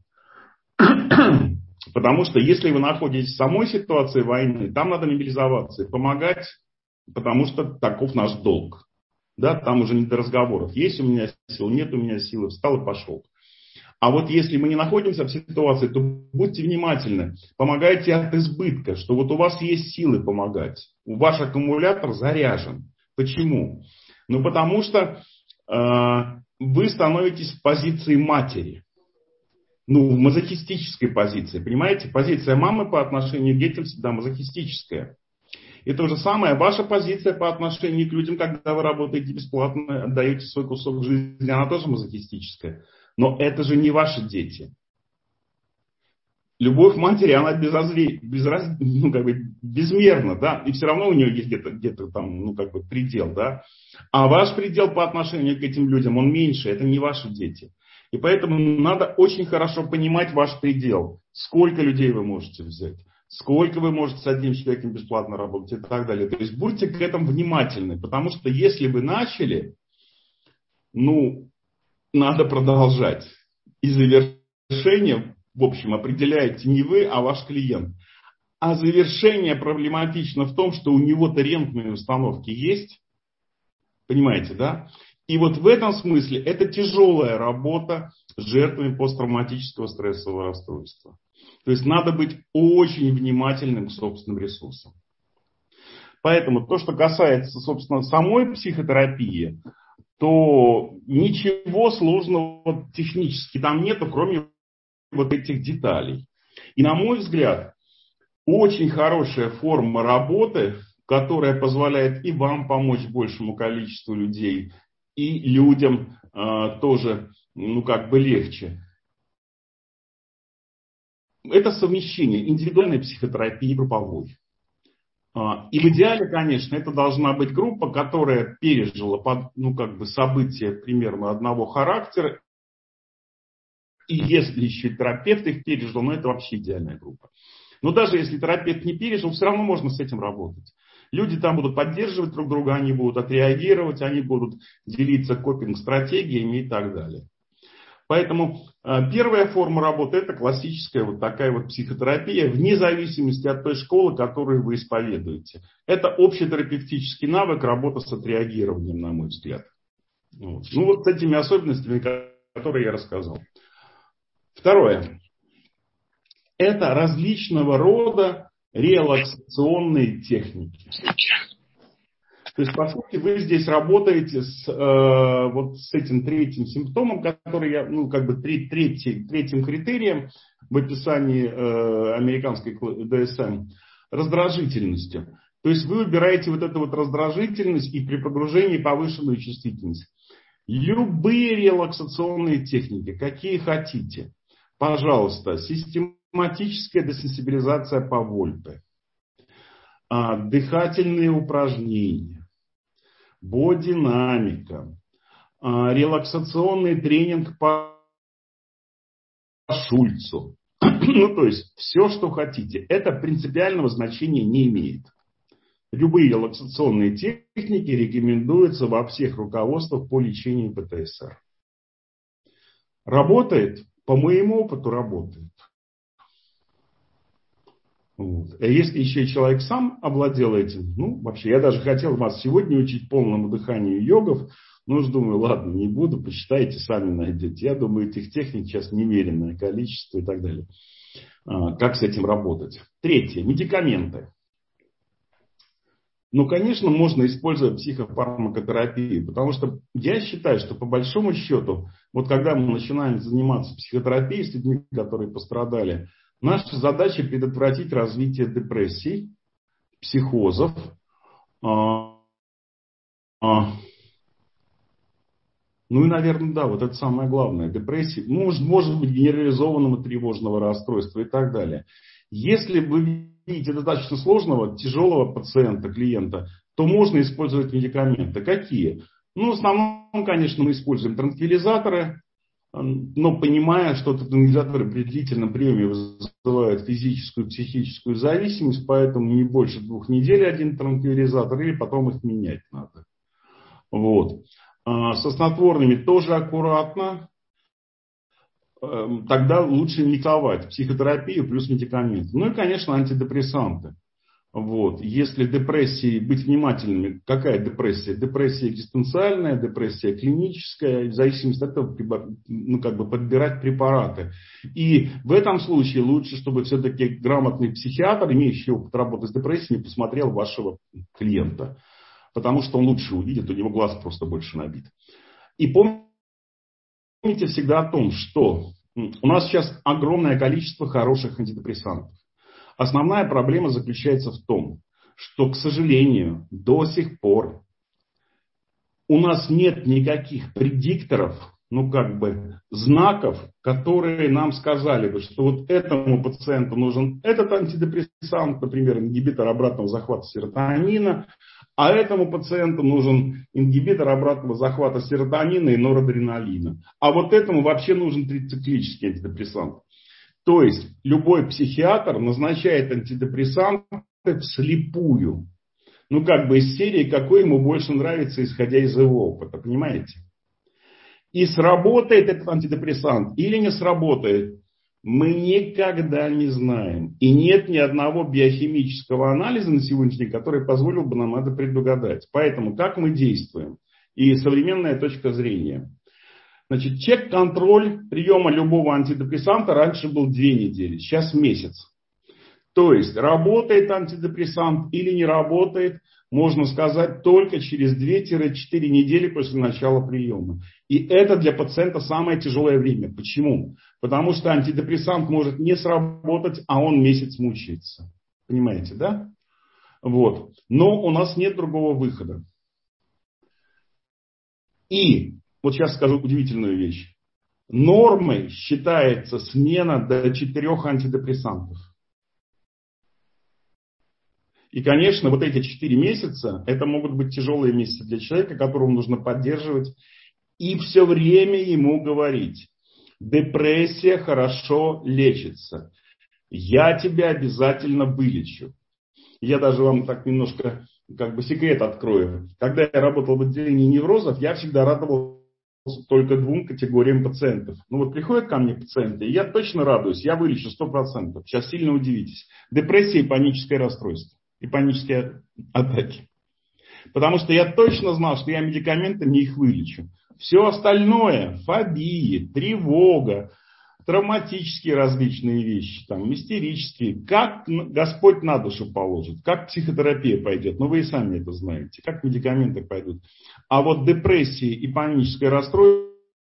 Потому что если вы находитесь в самой ситуации войны, там надо мобилизоваться и помогать, потому что таков наш долг. Да, там уже не до разговоров. Есть у меня силы, нет у меня силы, встал и пошел. А вот если мы не находимся в ситуации, то будьте внимательны, помогайте от избытка, что вот у вас есть силы помогать, ваш аккумулятор заряжен. Почему? Ну, потому что вы становитесь в позиции матери. Ну, в мазохистической позиции, понимаете? Позиция мамы по отношению к детям всегда мазохистическая. И то же самое, ваша позиция по отношению к людям, когда вы работаете бесплатно, отдаете свой кусок жизни, она тоже мазохистическая. Но это же не ваши дети. Любовь матери, она безмерна, да, и все равно у нее есть где-то там, ну, как бы предел, да. А ваш предел по отношению к этим людям, он меньше, это не ваши дети. И поэтому надо очень хорошо понимать ваш предел. Сколько людей вы можете взять, сколько вы можете с одним человеком бесплатно работать и так далее. То есть будьте к этому внимательны, потому что если вы начали, ну, надо продолжать. И завершение, в общем, определяете не вы, а ваш клиент. А завершение проблематично в том, что у него-то рентные установки есть. Понимаете, да? И вот в этом смысле это тяжелая работа с жертвами посттравматического стрессового расстройства. То есть надо быть очень внимательным к собственным ресурсам. Поэтому то, что касается, собственно, самой психотерапии, то ничего сложного технически там нету, кроме вот этих деталей. И, на мой взгляд, очень хорошая форма работы, которая позволяет и вам помочь большему количеству людей, и людям тоже, ну, как бы легче. Это совмещение индивидуальной психотерапии и групповой. И в идеале, конечно, это должна быть группа, которая пережила, ну, как бы события примерно одного характера. И если еще и терапевт их пережил, ну, это вообще идеальная группа. Но даже если терапевт не пережил, все равно можно с этим работать. Люди там будут поддерживать друг друга, они будут отреагировать, они будут делиться копинг-стратегиями и так далее. Поэтому первая форма работы – это классическая вот такая вот психотерапия, вне зависимости от той школы, которую вы исповедуете. Это общетерапевтический навык работы с отреагированием, на мой взгляд. Вот. Ну вот с этими особенностями, которые я рассказал. Второе. Это различного рода релаксационные техники. То есть, по сути, вы здесь работаете вот с этим третьим симптомом, который я, ну, как бы третьим критерием в описании американской ДСМ, раздражительностью. То есть вы выбираете вот эту вот раздражительность и при погружении повышенную чувствительность. Любые релаксационные техники, какие хотите, пожалуйста, систематическая десенсибилизация по Вольпе, дыхательные упражнения, бодинамика, релаксационный тренинг по Шульцу. Ну, то есть, все, что хотите. Это принципиального значения не имеет. Любые релаксационные техники рекомендуются во всех руководствах по лечению ПТСР. Работает? По моему опыту работает. Вот. А если еще и человек сам овладел этим, ну, вообще, я даже хотел вас сегодня учить полному дыханию йогов, но уж думаю, ладно, не буду, почитайте, сами найдете. Я думаю, этих техник сейчас немеренное количество и так далее. Как с этим работать? Третье. Медикаменты. Ну, конечно, можно использовать психофармакотерапию, потому что я считаю, что по большому счету, вот когда мы начинаем заниматься психотерапией с людьми, которые пострадали, наша задача предотвратить развитие депрессий, психозов, ну и, наверное, да, вот это самое главное, депрессии, может быть, генерализованного тревожного расстройства и так далее. Если вы видите достаточно сложного, тяжелого пациента, клиента, то можно использовать медикаменты. Какие? Ну, в основном, конечно, мы используем транквилизаторы, но понимая, что транквилизаторы при длительном приеме вызывают физическую и психическую зависимость, поэтому не больше 2 недель один транквилизатор, или потом их менять надо. Вот. Со снотворными тоже аккуратно. Тогда лучше миксовать психотерапию плюс медикаменты. Ну и, конечно, антидепрессанты. Вот. Если депрессии, быть внимательными, какая депрессия? Депрессия экзистенциальная, депрессия клиническая, в зависимости от этого подбирать препараты. И в этом случае лучше, чтобы все-таки грамотный психиатр, имеющий опыт работы с депрессиями, посмотрел вашего клиента. Потому что он лучше увидит, у него глаз просто больше набит. И помните всегда о том, что у нас сейчас огромное количество хороших антидепрессантов. Основная проблема заключается в том, что, к сожалению, до сих пор у нас нет никаких предикторов, знаков, которые нам сказали бы, что вот этому пациенту нужен этот антидепрессант, например, ингибитор обратного захвата серотонина, а этому пациенту нужен ингибитор обратного захвата серотонина и норадреналина. А вот этому вообще нужен трициклический антидепрессант. То есть любой психиатр назначает антидепрессанты вслепую. Из серии, какой ему больше нравится, исходя из его опыта. Понимаете? И сработает этот антидепрессант или не сработает, мы никогда не знаем. И нет ни одного биохимического анализа на сегодняшний день, который позволил бы нам это предугадать. Поэтому как мы действуем? И современная точка зрения. Значит, чек-контроль приема любого антидепрессанта раньше был 2 недели, сейчас месяц. То есть, работает антидепрессант или не работает, можно сказать только через 2-4 недели после начала приема. И это для пациента самое тяжелое время. Почему? Потому что антидепрессант может не сработать, а он месяц мучается. Понимаете, да? Вот. Но у нас нет другого выхода. И вот сейчас скажу удивительную вещь. Нормой считается смена до 4 антидепрессантов. И, конечно, вот эти 4 месяца, это могут быть тяжелые месяцы для человека, которого нужно поддерживать и все время ему говорить: депрессия хорошо лечится, я тебя обязательно вылечу. Я даже вам так немножко секрет открою. Когда я работал в отделении неврозов, я всегда радовался только 2 категориям пациентов. Приходят ко мне пациенты, и я точно радуюсь, я вылечу 100%. Сейчас сильно удивитесь. Депрессия и паническое расстройство. И панические атаки. Потому что я точно знал, что я медикаментами их вылечу. Все остальное, фобии, тревога, травматические различные вещи, истерические, как Господь на душу положит, как психотерапия пойдет, вы и сами это знаете, как медикаменты пойдут. А вот депрессии и паническое расстройство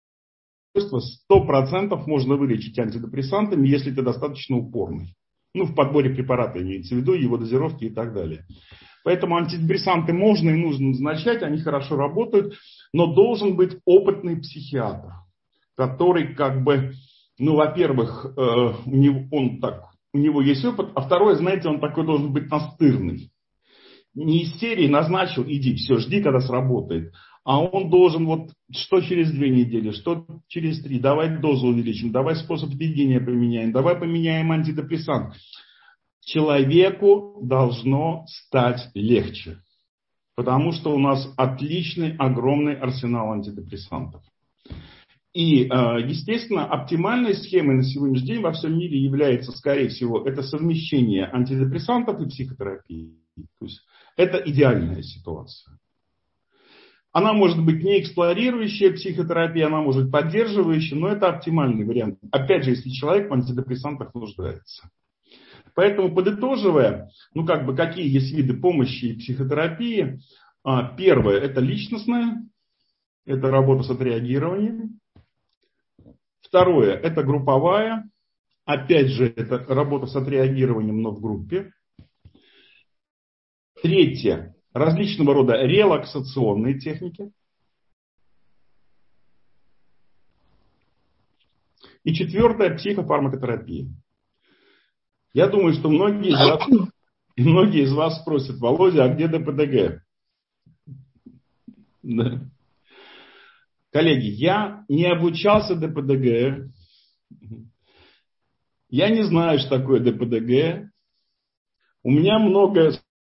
100% можно вылечить антидепрессантами, если ты достаточно упорный. В подборе препарата имеется в виду, его дозировки и так далее. Поэтому антидепрессанты можно и нужно назначать, они хорошо работают, но должен быть опытный психиатр, который во-первых, у него есть опыт, а второе, знаете, он такой должен быть настырный. Не из серии назначил, иди, все, жди, когда сработает. А он должен что через 2 недели, что через 3, давай дозу увеличим, давай способ введения поменяем, давай поменяем антидепрессант. Человеку должно стать легче, потому что у нас отличный, огромный арсенал антидепрессантов. И, естественно, оптимальной схемой на сегодняшний день во всем мире является, скорее всего, это совмещение антидепрессантов и психотерапии. То есть это идеальная ситуация. Она может быть не эксплуатирующая психотерапия, она может быть поддерживающая, но это оптимальный вариант. Опять же, если человек в антидепрессантах нуждается. Поэтому, подытоживая, какие есть виды помощи и психотерапии. Первое – это личностное, это работа с отреагированием. Второе – это групповая, опять же, это работа с отреагированием, но в группе. Третье – различного рода релаксационные техники. И четвертое – психофармакотерапия. Я думаю, что многие из вас спросят: Володя, а где ДПДГ? Да. Коллеги, я не обучался ДПДГ. Я не знаю, что такое ДПДГ. У меня много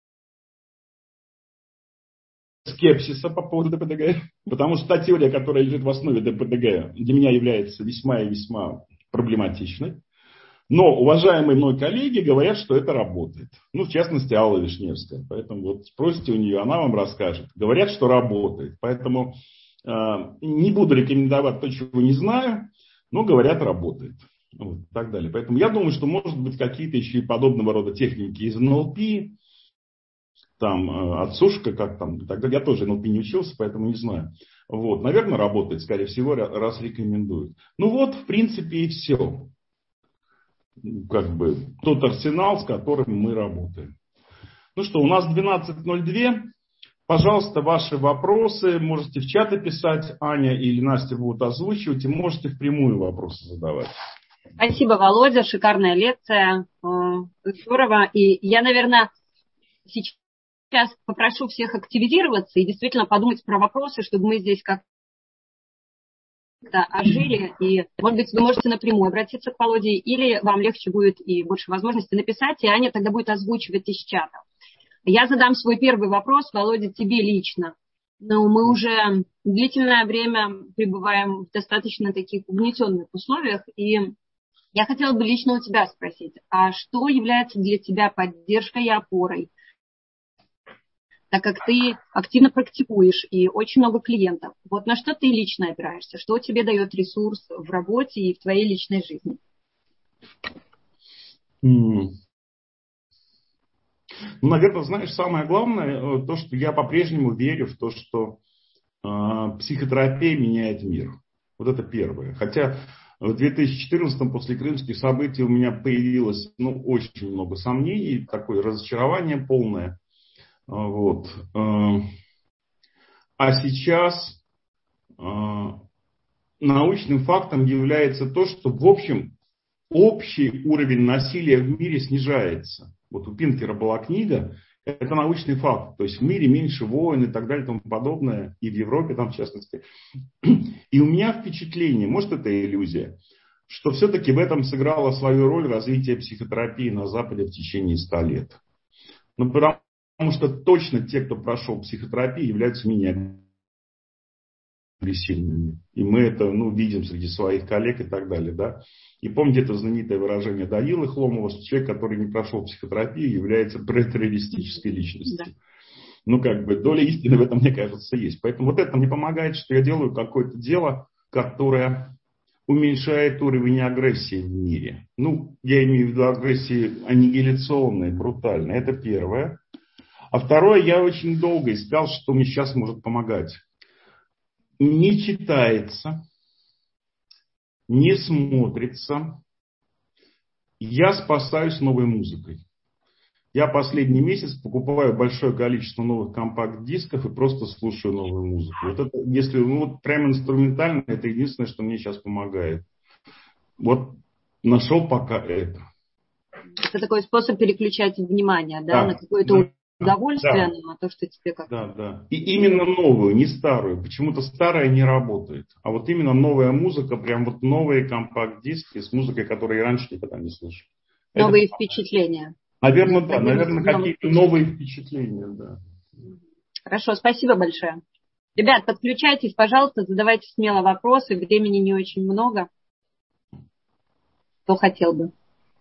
скепсиса по поводу ДПДГ, потому что та теория, которая лежит в основе ДПДГ, для меня является весьма и весьма проблематичной. Но уважаемые мной коллеги говорят, что это работает. Ну, в частности, Алла Вишневская. Поэтому вот спросите у нее, она вам расскажет. Говорят, что работает. Поэтому не буду рекомендовать то, чего не знаю, но говорят, работает. Вот, и так далее. Поэтому я думаю, что может быть какие-то еще и подобного рода техники из НЛП, там отсушка, как там, и так далее. Я тоже НЛП не учился, поэтому не знаю. Вот, наверное, работает, скорее всего, раз рекомендуют. Ну вот, в принципе, и все. Как бы тот арсенал, с которым мы работаем. Ну что, у нас 12:02. Пожалуйста, ваши вопросы можете в чаты писать. Аня или Настя будут озвучивать. И можете впрямую вопросы задавать. Спасибо, Володя. Шикарная лекция. Здорово. И я, наверное, сейчас попрошу всех активизироваться и действительно подумать про вопросы, чтобы мы здесь как-то ожили. И, может быть, вы можете напрямую обратиться к Володе, или вам легче будет и больше возможностей написать, и Аня тогда будет озвучивать из чата. Я задам свой первый вопрос, Володя, тебе лично. Но мы уже длительное время пребываем в достаточно таких угнетенных условиях, и я хотела бы лично у тебя спросить, а что является для тебя поддержкой и опорой? Так как ты активно практикуешь и очень много клиентов. Вот на что ты лично опираешься? Что тебе дает ресурс в работе и в твоей личной жизни? Ну, наверное, знаешь, самое главное, то, что я по-прежнему верю в то, что психотерапия меняет мир. Вот это первое. Хотя в 2014 после крымских событий у меня появилось очень много сомнений, такое разочарование полное. Вот. А сейчас научным фактом является то, что в общем общий уровень насилия в мире снижается. Вот у Пинкера была книга, это научный факт. То есть в мире меньше войн и так далее и тому подобное, и в Европе там в частности. И у меня впечатление, может это иллюзия, что все-таки в этом сыграло свою роль развитие психотерапии на Западе в течение 100 лет. Ну, потому что точно те, кто прошел психотерапию, являются менее агрессивными. И мы это видим среди своих коллег и так далее. Да? И помните это знаменитое выражение Данилы Хломова, что человек, который не прошел психотерапию, является предтеррористической личностью. Да. Доля истины в этом, мне кажется, есть. Поэтому вот это мне помогает, что я делаю какое-то дело, которое уменьшает уровень агрессии в мире. Я имею в виду агрессии аннигиляционной, брутальной. Это первое. А второе, я очень долго искал, что мне сейчас может помогать. Не читается, не смотрится. Я спасаюсь новой музыкой. Я последний месяц покупаю большое количество новых компакт-дисков и просто слушаю новую музыку. Вот это, если прям инструментально, это единственное, что мне сейчас помогает. Вот нашел пока это. Это такой способ переключать внимание, да, на какое-то удовольствие, на то, что тебе как-то... Да. И именно новую, не старую. Почему-то старая не работает. А вот именно новая музыка, прям вот новые компакт-диски с музыкой, которую я раньше никогда не слышал. Новые впечатления. Наверное, да. Наверное, какие-то новые впечатления, да. Хорошо, спасибо большое. Ребят, подключайтесь, пожалуйста, задавайте смело вопросы. Времени не очень много. Кто хотел бы?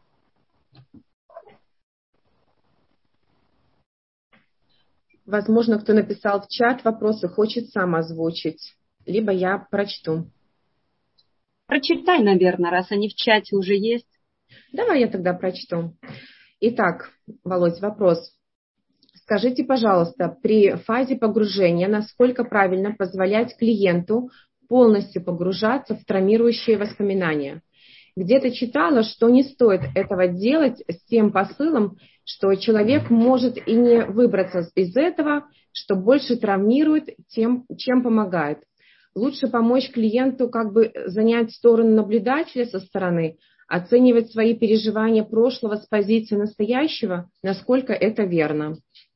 Возможно, кто написал в чат вопросы, хочет сам озвучить. Либо я прочту. Прочитай, наверное, раз они в чате уже есть. Давай я тогда прочту. Итак, Володь, вопрос. Скажите, пожалуйста, при фазе погружения, насколько правильно позволять клиенту полностью погружаться в травмирующие воспоминания? Где-то читала, что не стоит этого делать с тем посылом, что человек может и не выбраться из этого, что больше травмирует, чем помогает. Лучше помочь клиенту занять сторону наблюдателя со стороны, оценивать свои переживания прошлого с позиции настоящего, насколько это верно.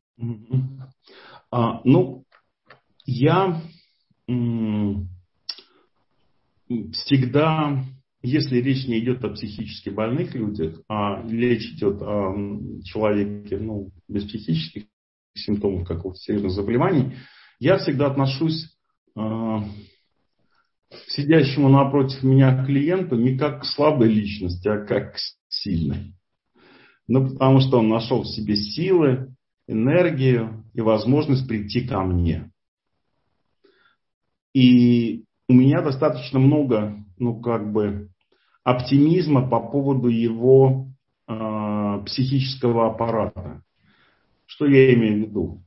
Я всегда, если речь не идет о психически больных людях, а речь идет о человеке без психических симптомов какого-то серьезного заболевания, я всегда отношусь к сидящему напротив меня клиенту не как к слабой личности, а как к сильный. Ну, потому что он нашел в себе силы, энергию и возможность прийти ко мне. И у меня достаточно много, оптимизма по поводу его психического аппарата. Что я имею в виду?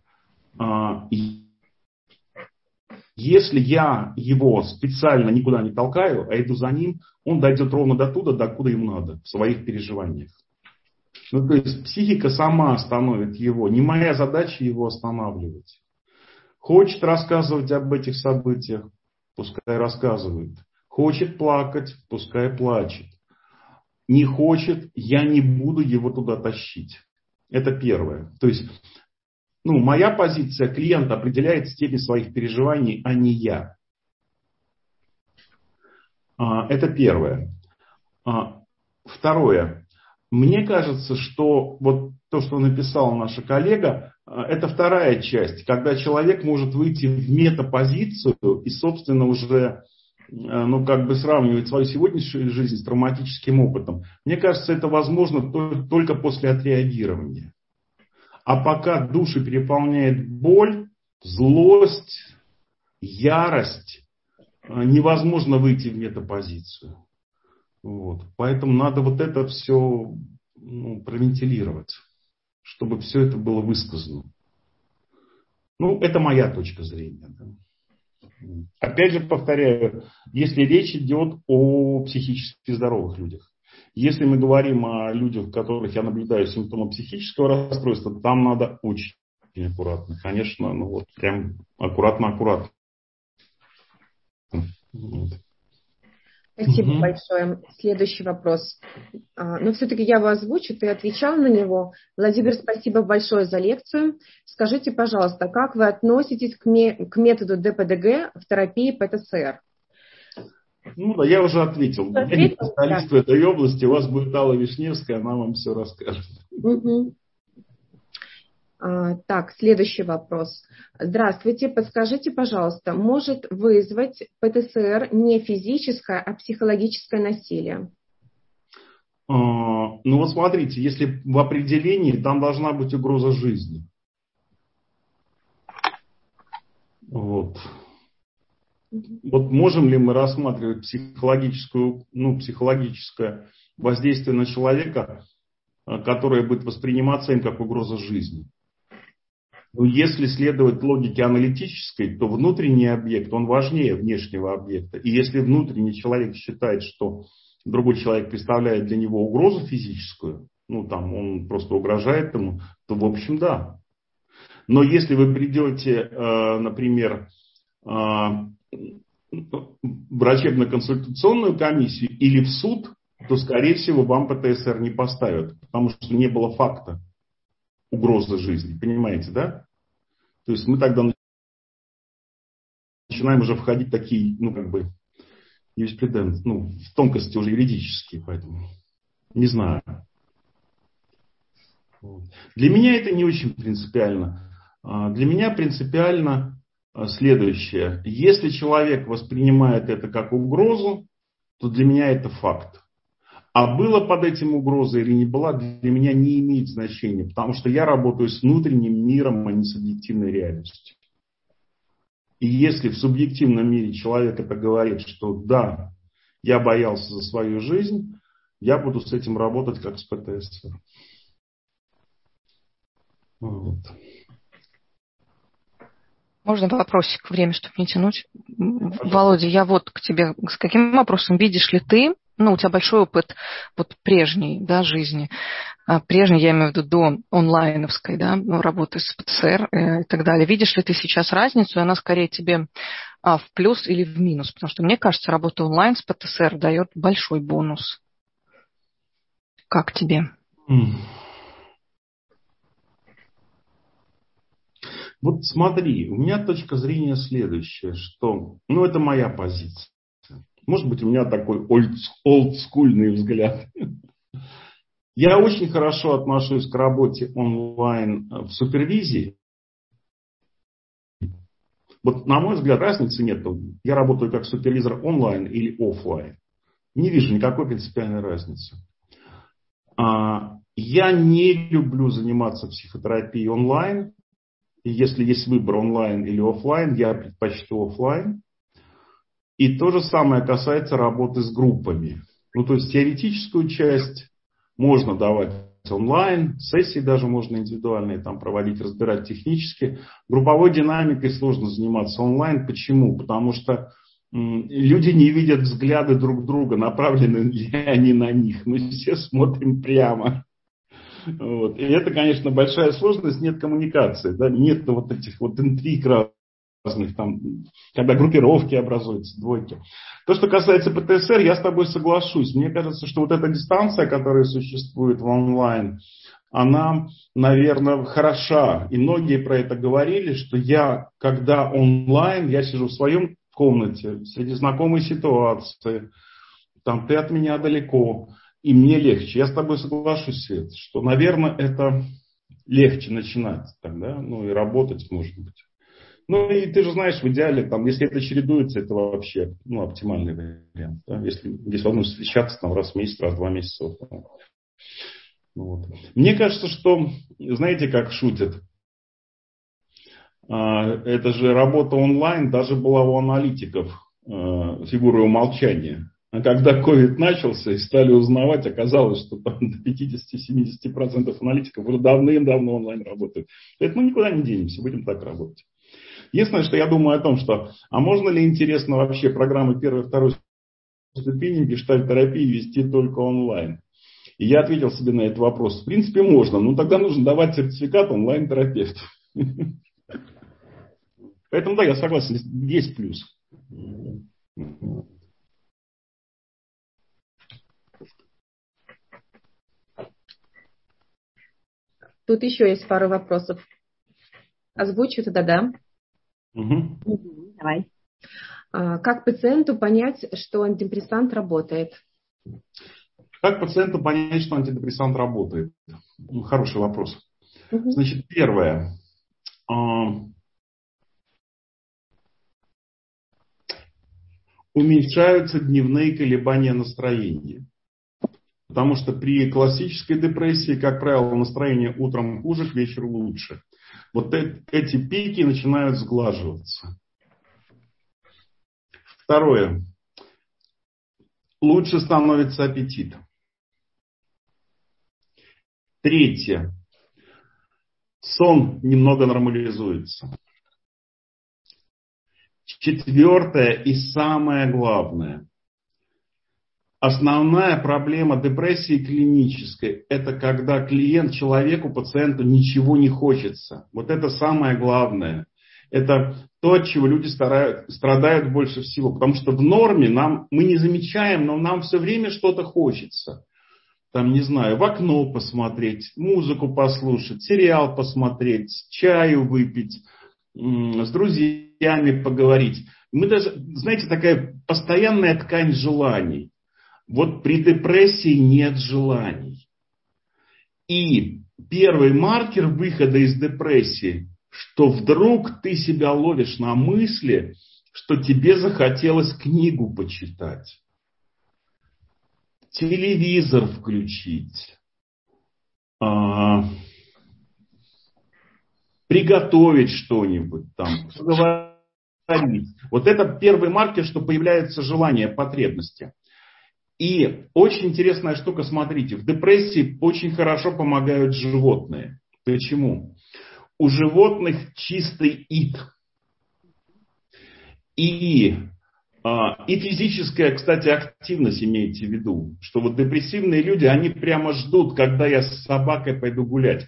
Если я его специально никуда не толкаю, а иду за ним, он дойдет ровно до туда, докуда ему надо, в своих переживаниях. Ну, то есть психика сама остановит его. Не моя задача его останавливать. Хочет рассказывать об этих событиях, пускай рассказывает. Хочет плакать, пускай плачет. Не хочет, я не буду его туда тащить. Это первое. То есть, моя позиция, клиент определяет степень своих переживаний, а не я. Это первое. Второе. Мне кажется, что вот то, что написала наша коллега, это вторая часть, когда человек может выйти в метапозицию и, собственно, уже сравнивать свою сегодняшнюю жизнь с травматическим опытом. Мне кажется, это возможно только после отреагирования. А пока душу переполняет боль, злость, ярость, невозможно выйти в метапозицию. Вот. Поэтому надо вот это все провентилировать, чтобы все это было высказано. Это моя точка зрения. Да. Опять же повторяю, если речь идет о психически здоровых людях. Если мы говорим о людях, у которых я наблюдаю симптомы психического расстройства, там надо очень аккуратно. Конечно, прям аккуратно. Вот. Спасибо большое. Следующий вопрос. Но все-таки я его озвучу, ты отвечал на него. Владимир, спасибо большое за лекцию. Скажите, пожалуйста, как вы относитесь к методу ДПДГ в терапии ПТСР? Я уже ответил. Я не специалист в этой области. У вас будет Алла Вишневская, она вам все расскажет. Так, следующий вопрос. Здравствуйте, подскажите, пожалуйста, может вызвать ПТСР не физическое, а психологическое насилие? Смотрите, если в определении, там должна быть угроза жизни. Вот можем ли мы рассматривать психологическое воздействие на человека, которое будет восприниматься им как угроза жизни? Если следовать логике аналитической, то внутренний объект, он важнее внешнего объекта. И если внутренний человек считает, что другой человек представляет для него угрозу физическую, он просто угрожает ему, то в общем да. Но если вы придете, например, в врачебно-консультационную комиссию или в суд, то, скорее всего, вам ПТСР не поставят, потому что не было факта угрозы жизни. Понимаете, да? То есть мы тогда начинаем уже входить в такие, юриспруденции, в тонкости уже юридические, поэтому не знаю. Для меня это не очень принципиально. Для меня принципиально следующее. Если человек воспринимает это как угрозу, то для меня это факт. А было под этим угроза или не была, для меня не имеет значения, потому что я работаю с внутренним миром, а не с объективной реальностью. И если в субъективном мире человек это говорит, что да, я боялся за свою жизнь, я буду с этим работать как с ПТСР. Вот. Можно вопросик, время, чтобы не тянуть? Володя, я к тебе с каким вопросом? Видишь ли ты, у тебя большой опыт прежней, жизни, прежней, я имею в виду до онлайновской, работы с ПТСР и так далее. Видишь ли ты сейчас разницу, и она скорее тебе в плюс или в минус? Потому что мне кажется, работа онлайн с ПТСР дает большой бонус. Как тебе? Смотри, у меня точка зрения следующая, что, это моя позиция. Может быть, у меня такой олдскульный взгляд. Я очень хорошо отношусь к работе онлайн в супервизии. На мой взгляд, разницы нет. Я работаю как супервизор онлайн или офлайн. Не вижу никакой принципиальной разницы. Я не люблю заниматься психотерапией онлайн. И если есть выбор онлайн или офлайн, я предпочту офлайн. И то же самое касается работы с группами. Ну, то есть теоретическую часть можно давать онлайн, сессии даже можно индивидуальные там проводить, разбирать технически. Групповой динамикой сложно заниматься онлайн. Почему? Потому что люди не видят взгляды друг друга, направлены ли они на них. Мы все смотрим прямо. Вот. И это, конечно, большая сложность, нет коммуникации, да? Нет вот этих вот интриг разных, там, когда группировки образуются, двойки. То, что касается ПТСР, я с тобой соглашусь. Мне кажется, что вот эта дистанция, которая существует в онлайн, она, наверное, хороша. И многие про это говорили, что я, когда онлайн, я сижу в своем комнате, среди знакомой ситуации, там ты от меня далеко, и мне легче. Я с тобой соглашусь, Свет, что, наверное, это легче начинать тогда, ну и работать, может быть. Ну и ты же знаешь, в идеале, там, если это чередуется, это вообще оптимальный вариант. Да? Если возможно встречаться там, раз в месяц, раз в 2 месяца. Вот. Мне кажется, что, знаете, как шутят, это же работа онлайн, даже была у аналитиков фигурой умолчания. А когда ковид начался и стали узнавать, оказалось, что там до 50-70% аналитиков уже давным-давно онлайн работают. Поэтому мы никуда не денемся, будем так работать. Единственное, что я думаю о том, что, а можно ли, интересно, вообще программы первой и второй ступени гештальт-терапии вести только онлайн? И я ответил себе на этот вопрос. В принципе, можно, но тогда нужно давать сертификат онлайн-терапевту. Поэтому, да, я согласен, есть плюс. Тут еще есть пару вопросов. Озвучу тогда, да? Давай. Как пациенту понять, что антидепрессант работает? Как пациенту понять, что антидепрессант работает? Хороший вопрос. Значит, первое. Уменьшаются дневные колебания настроения. Потому что при классической депрессии, как правило, настроение утром хуже, к вечеру лучше. Вот эти пики начинают сглаживаться. Второе. Лучше становится аппетит. Третье. Сон немного нормализуется. Четвертое и самое главное. Основная проблема депрессии клинической – это когда человеку, пациенту ничего не хочется. Вот это самое главное. Это то, от чего люди страдают больше всего. Потому что в норме мы не замечаем, но нам все время что-то хочется. Там, не знаю, в окно посмотреть, музыку послушать, сериал посмотреть, чаю выпить, с друзьями поговорить. Мы даже, знаете, такая постоянная ткань желаний. Вот при депрессии нет желаний. И первый маркер выхода из депрессии, что вдруг ты себя ловишь на мысли, что тебе захотелось книгу почитать, телевизор включить, приготовить что-нибудь там, поговорить. Вот это первый маркер, что появляется желание, потребности. И очень интересная штука, смотрите, в депрессии очень хорошо помогают животные. Почему? У животных чистый ид. И физическая, кстати, активность имейте в виду, что вот депрессивные люди, они прямо ждут, когда я с собакой пойду гулять.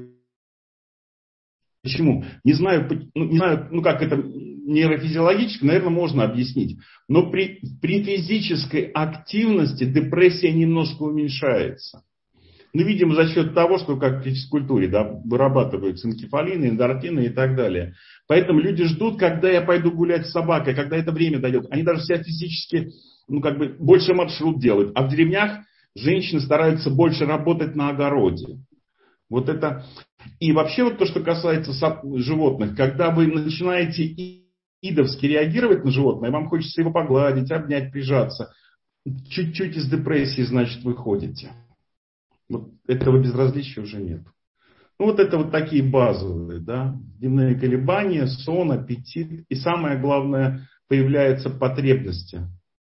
Почему? Не знаю, как это нейрофизиологически, наверное, можно объяснить. Но при физической активности депрессия немножко уменьшается. Ну, видимо, за счет того, что как в физкультуре, да, вырабатываются энкефалины, эндорфины и так далее. Поэтому люди ждут, когда я пойду гулять с собакой, когда это время дойдет. Они даже себя физически, больше маршрут делают. А в деревнях женщины стараются больше работать на огороде. Вот это. И вообще вот то, что касается животных, когда вы начинаете идовски реагировать на животное, вам хочется его погладить, обнять, прижаться. Чуть-чуть из депрессии, значит, выходите. Вот этого безразличия уже нет. Ну, вот это вот такие базовые, да, дневные колебания, сон, аппетит. И самое главное, появляются потребности.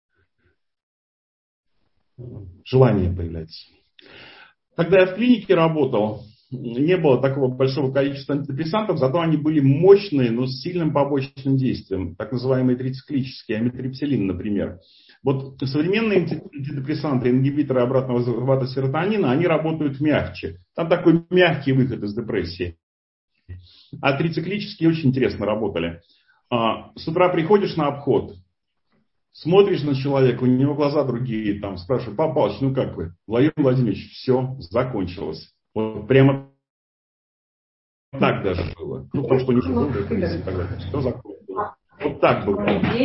Желание появляется. Когда я в клинике работал, не было такого большого количества антидепрессантов, зато они были мощные, но с сильным побочным действием. Так называемые трициклические, амитрипсилин, например. Вот современные антидепрессанты, ингибиторы обратного захвата серотонина, они работают мягче. Там такой мягкий выход из депрессии. А трициклические очень интересно работали. С утра приходишь на обход, смотришь на человека, у него глаза другие, там спрашиваешь: Павел Павлович, ну как вы? Владимир Владимирович, все, закончилось. Вот прямо так даже было. Ну, потому что не было депрессии тогда. Все закончилось. Вот так было.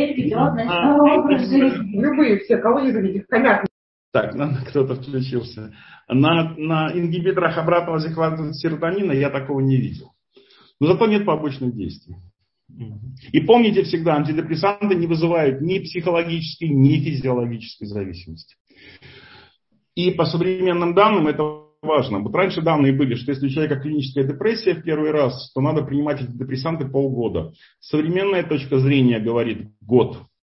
Любые все, кого не завидите, хомяк. Так, кто-то включился. На ингибиторах обратного захвата серотонина я такого не видел. Но зато нет побочных действий. И помните всегда, антидепрессанты не вызывают ни психологической, ни физиологической зависимости. И по современным данным это важно. Вот раньше данные были, что если у человека клиническая депрессия в первый раз, то надо принимать антидепрессанты полгода. Современная точка зрения говорит год.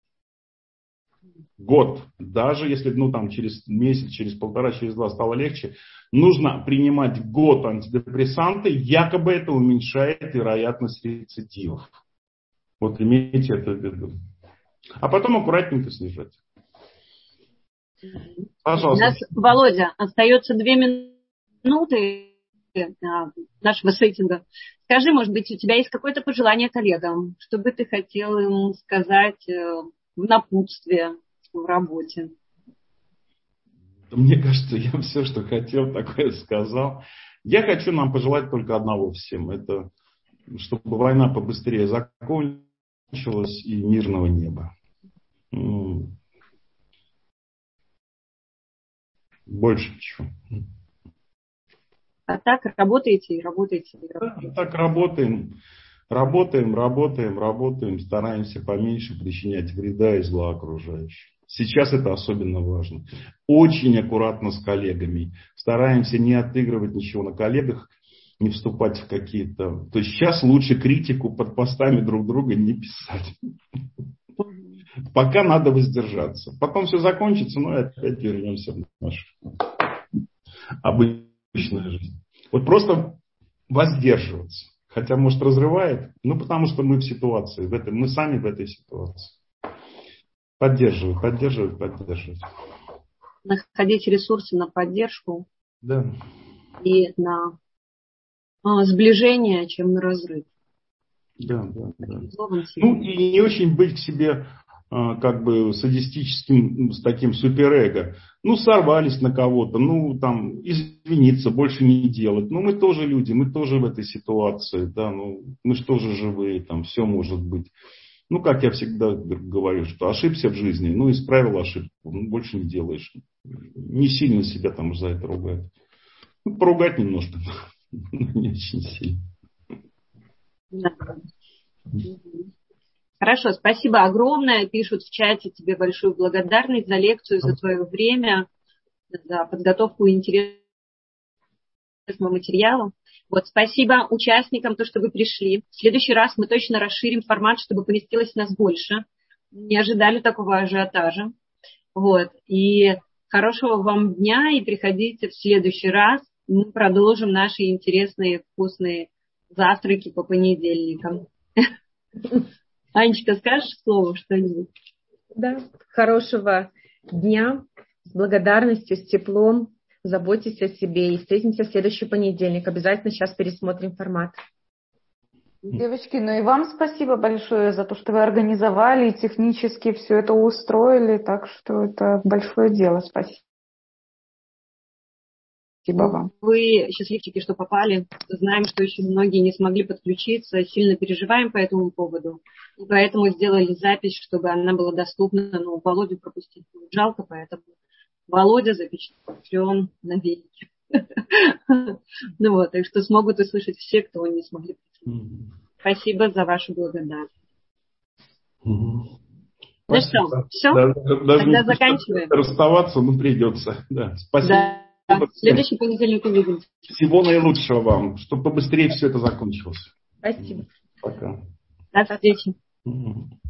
Год. Даже если через месяц, через полтора, через два стало легче, нужно принимать год антидепрессанты, якобы это уменьшает вероятность рецидивов. Вот имейте это в виду. А потом аккуратненько снижать. Пожалуйста. У нас, Володя, остается 2 минуты нашего сеттинга. Скажи, может быть, у тебя есть какое-то пожелание коллегам, что бы ты хотел им сказать в напутствие в работе? Мне кажется, я все, что хотел, такое сказал. Я хочу нам пожелать только одного всем. Это чтобы война побыстрее закончилась и мирного неба. Больше ничего. А так работаете и работаете. Так работаем. Работаем, стараемся поменьше причинять вреда и зла окружающим. Сейчас это особенно важно. Очень аккуратно с коллегами. Стараемся не отыгрывать ничего на коллегах, не вступать в какие-то... То есть сейчас лучше критику под постами друг друга не писать. Пока надо воздержаться. Потом все закончится, и опять вернемся в нашу обычную жизнь. Вот просто воздерживаться. Хотя, может, разрывает, потому что мы в ситуации, мы сами в этой ситуации. Поддерживать. Находить ресурсы на поддержку. Да. И на сближение, чем на разрыв. Да. И не очень быть к себе садистическим, с таким суперэго. Сорвались на кого-то, извиниться, больше не делать. Мы тоже люди, мы тоже в этой ситуации, да, мы же тоже живые, там все может быть. Как я всегда говорю, что ошибся в жизни, исправил ошибку, больше не делаешь. Не сильно себя там за это ругать. Поругать немножко, не очень сильно. Да. Хорошо, спасибо огромное. Пишут в чате тебе большую благодарность за лекцию, за твое время, за подготовку интересного материала. Спасибо участникам, что вы пришли. В следующий раз мы точно расширим формат, чтобы поместилось нас больше. Не ожидали такого ажиотажа. И хорошего вам дня, и приходите в следующий раз. Мы продолжим наши интересные, вкусные завтраки по понедельникам. Анечка, скажешь слово что-нибудь? Да, хорошего дня, с благодарностью, с теплом. Заботьтесь о себе и встретимся в следующий понедельник. Обязательно сейчас пересмотрим формат. Девочки, и вам спасибо большое за то, что вы организовали и технически все это устроили. Так что это большое дело. Спасибо вам. Вы счастливчики, что попали. Знаем, что еще многие не смогли подключиться. Сильно переживаем по этому поводу. И поэтому сделали запись, чтобы она была доступна. Но Володю пропустить жалко, поэтому Володя запечатлен на велике. Так что смогут услышать все, кто не смогли. Спасибо за вашу благодарность. Все. Даже Тогда заканчиваем. Расставаться, придется. Да. Спасибо. Да. Спасибо. Следующий понедельник увидимся. Всего наилучшего вам, чтобы побыстрее все это закончилось. Спасибо. Пока. До встречи. Мгм.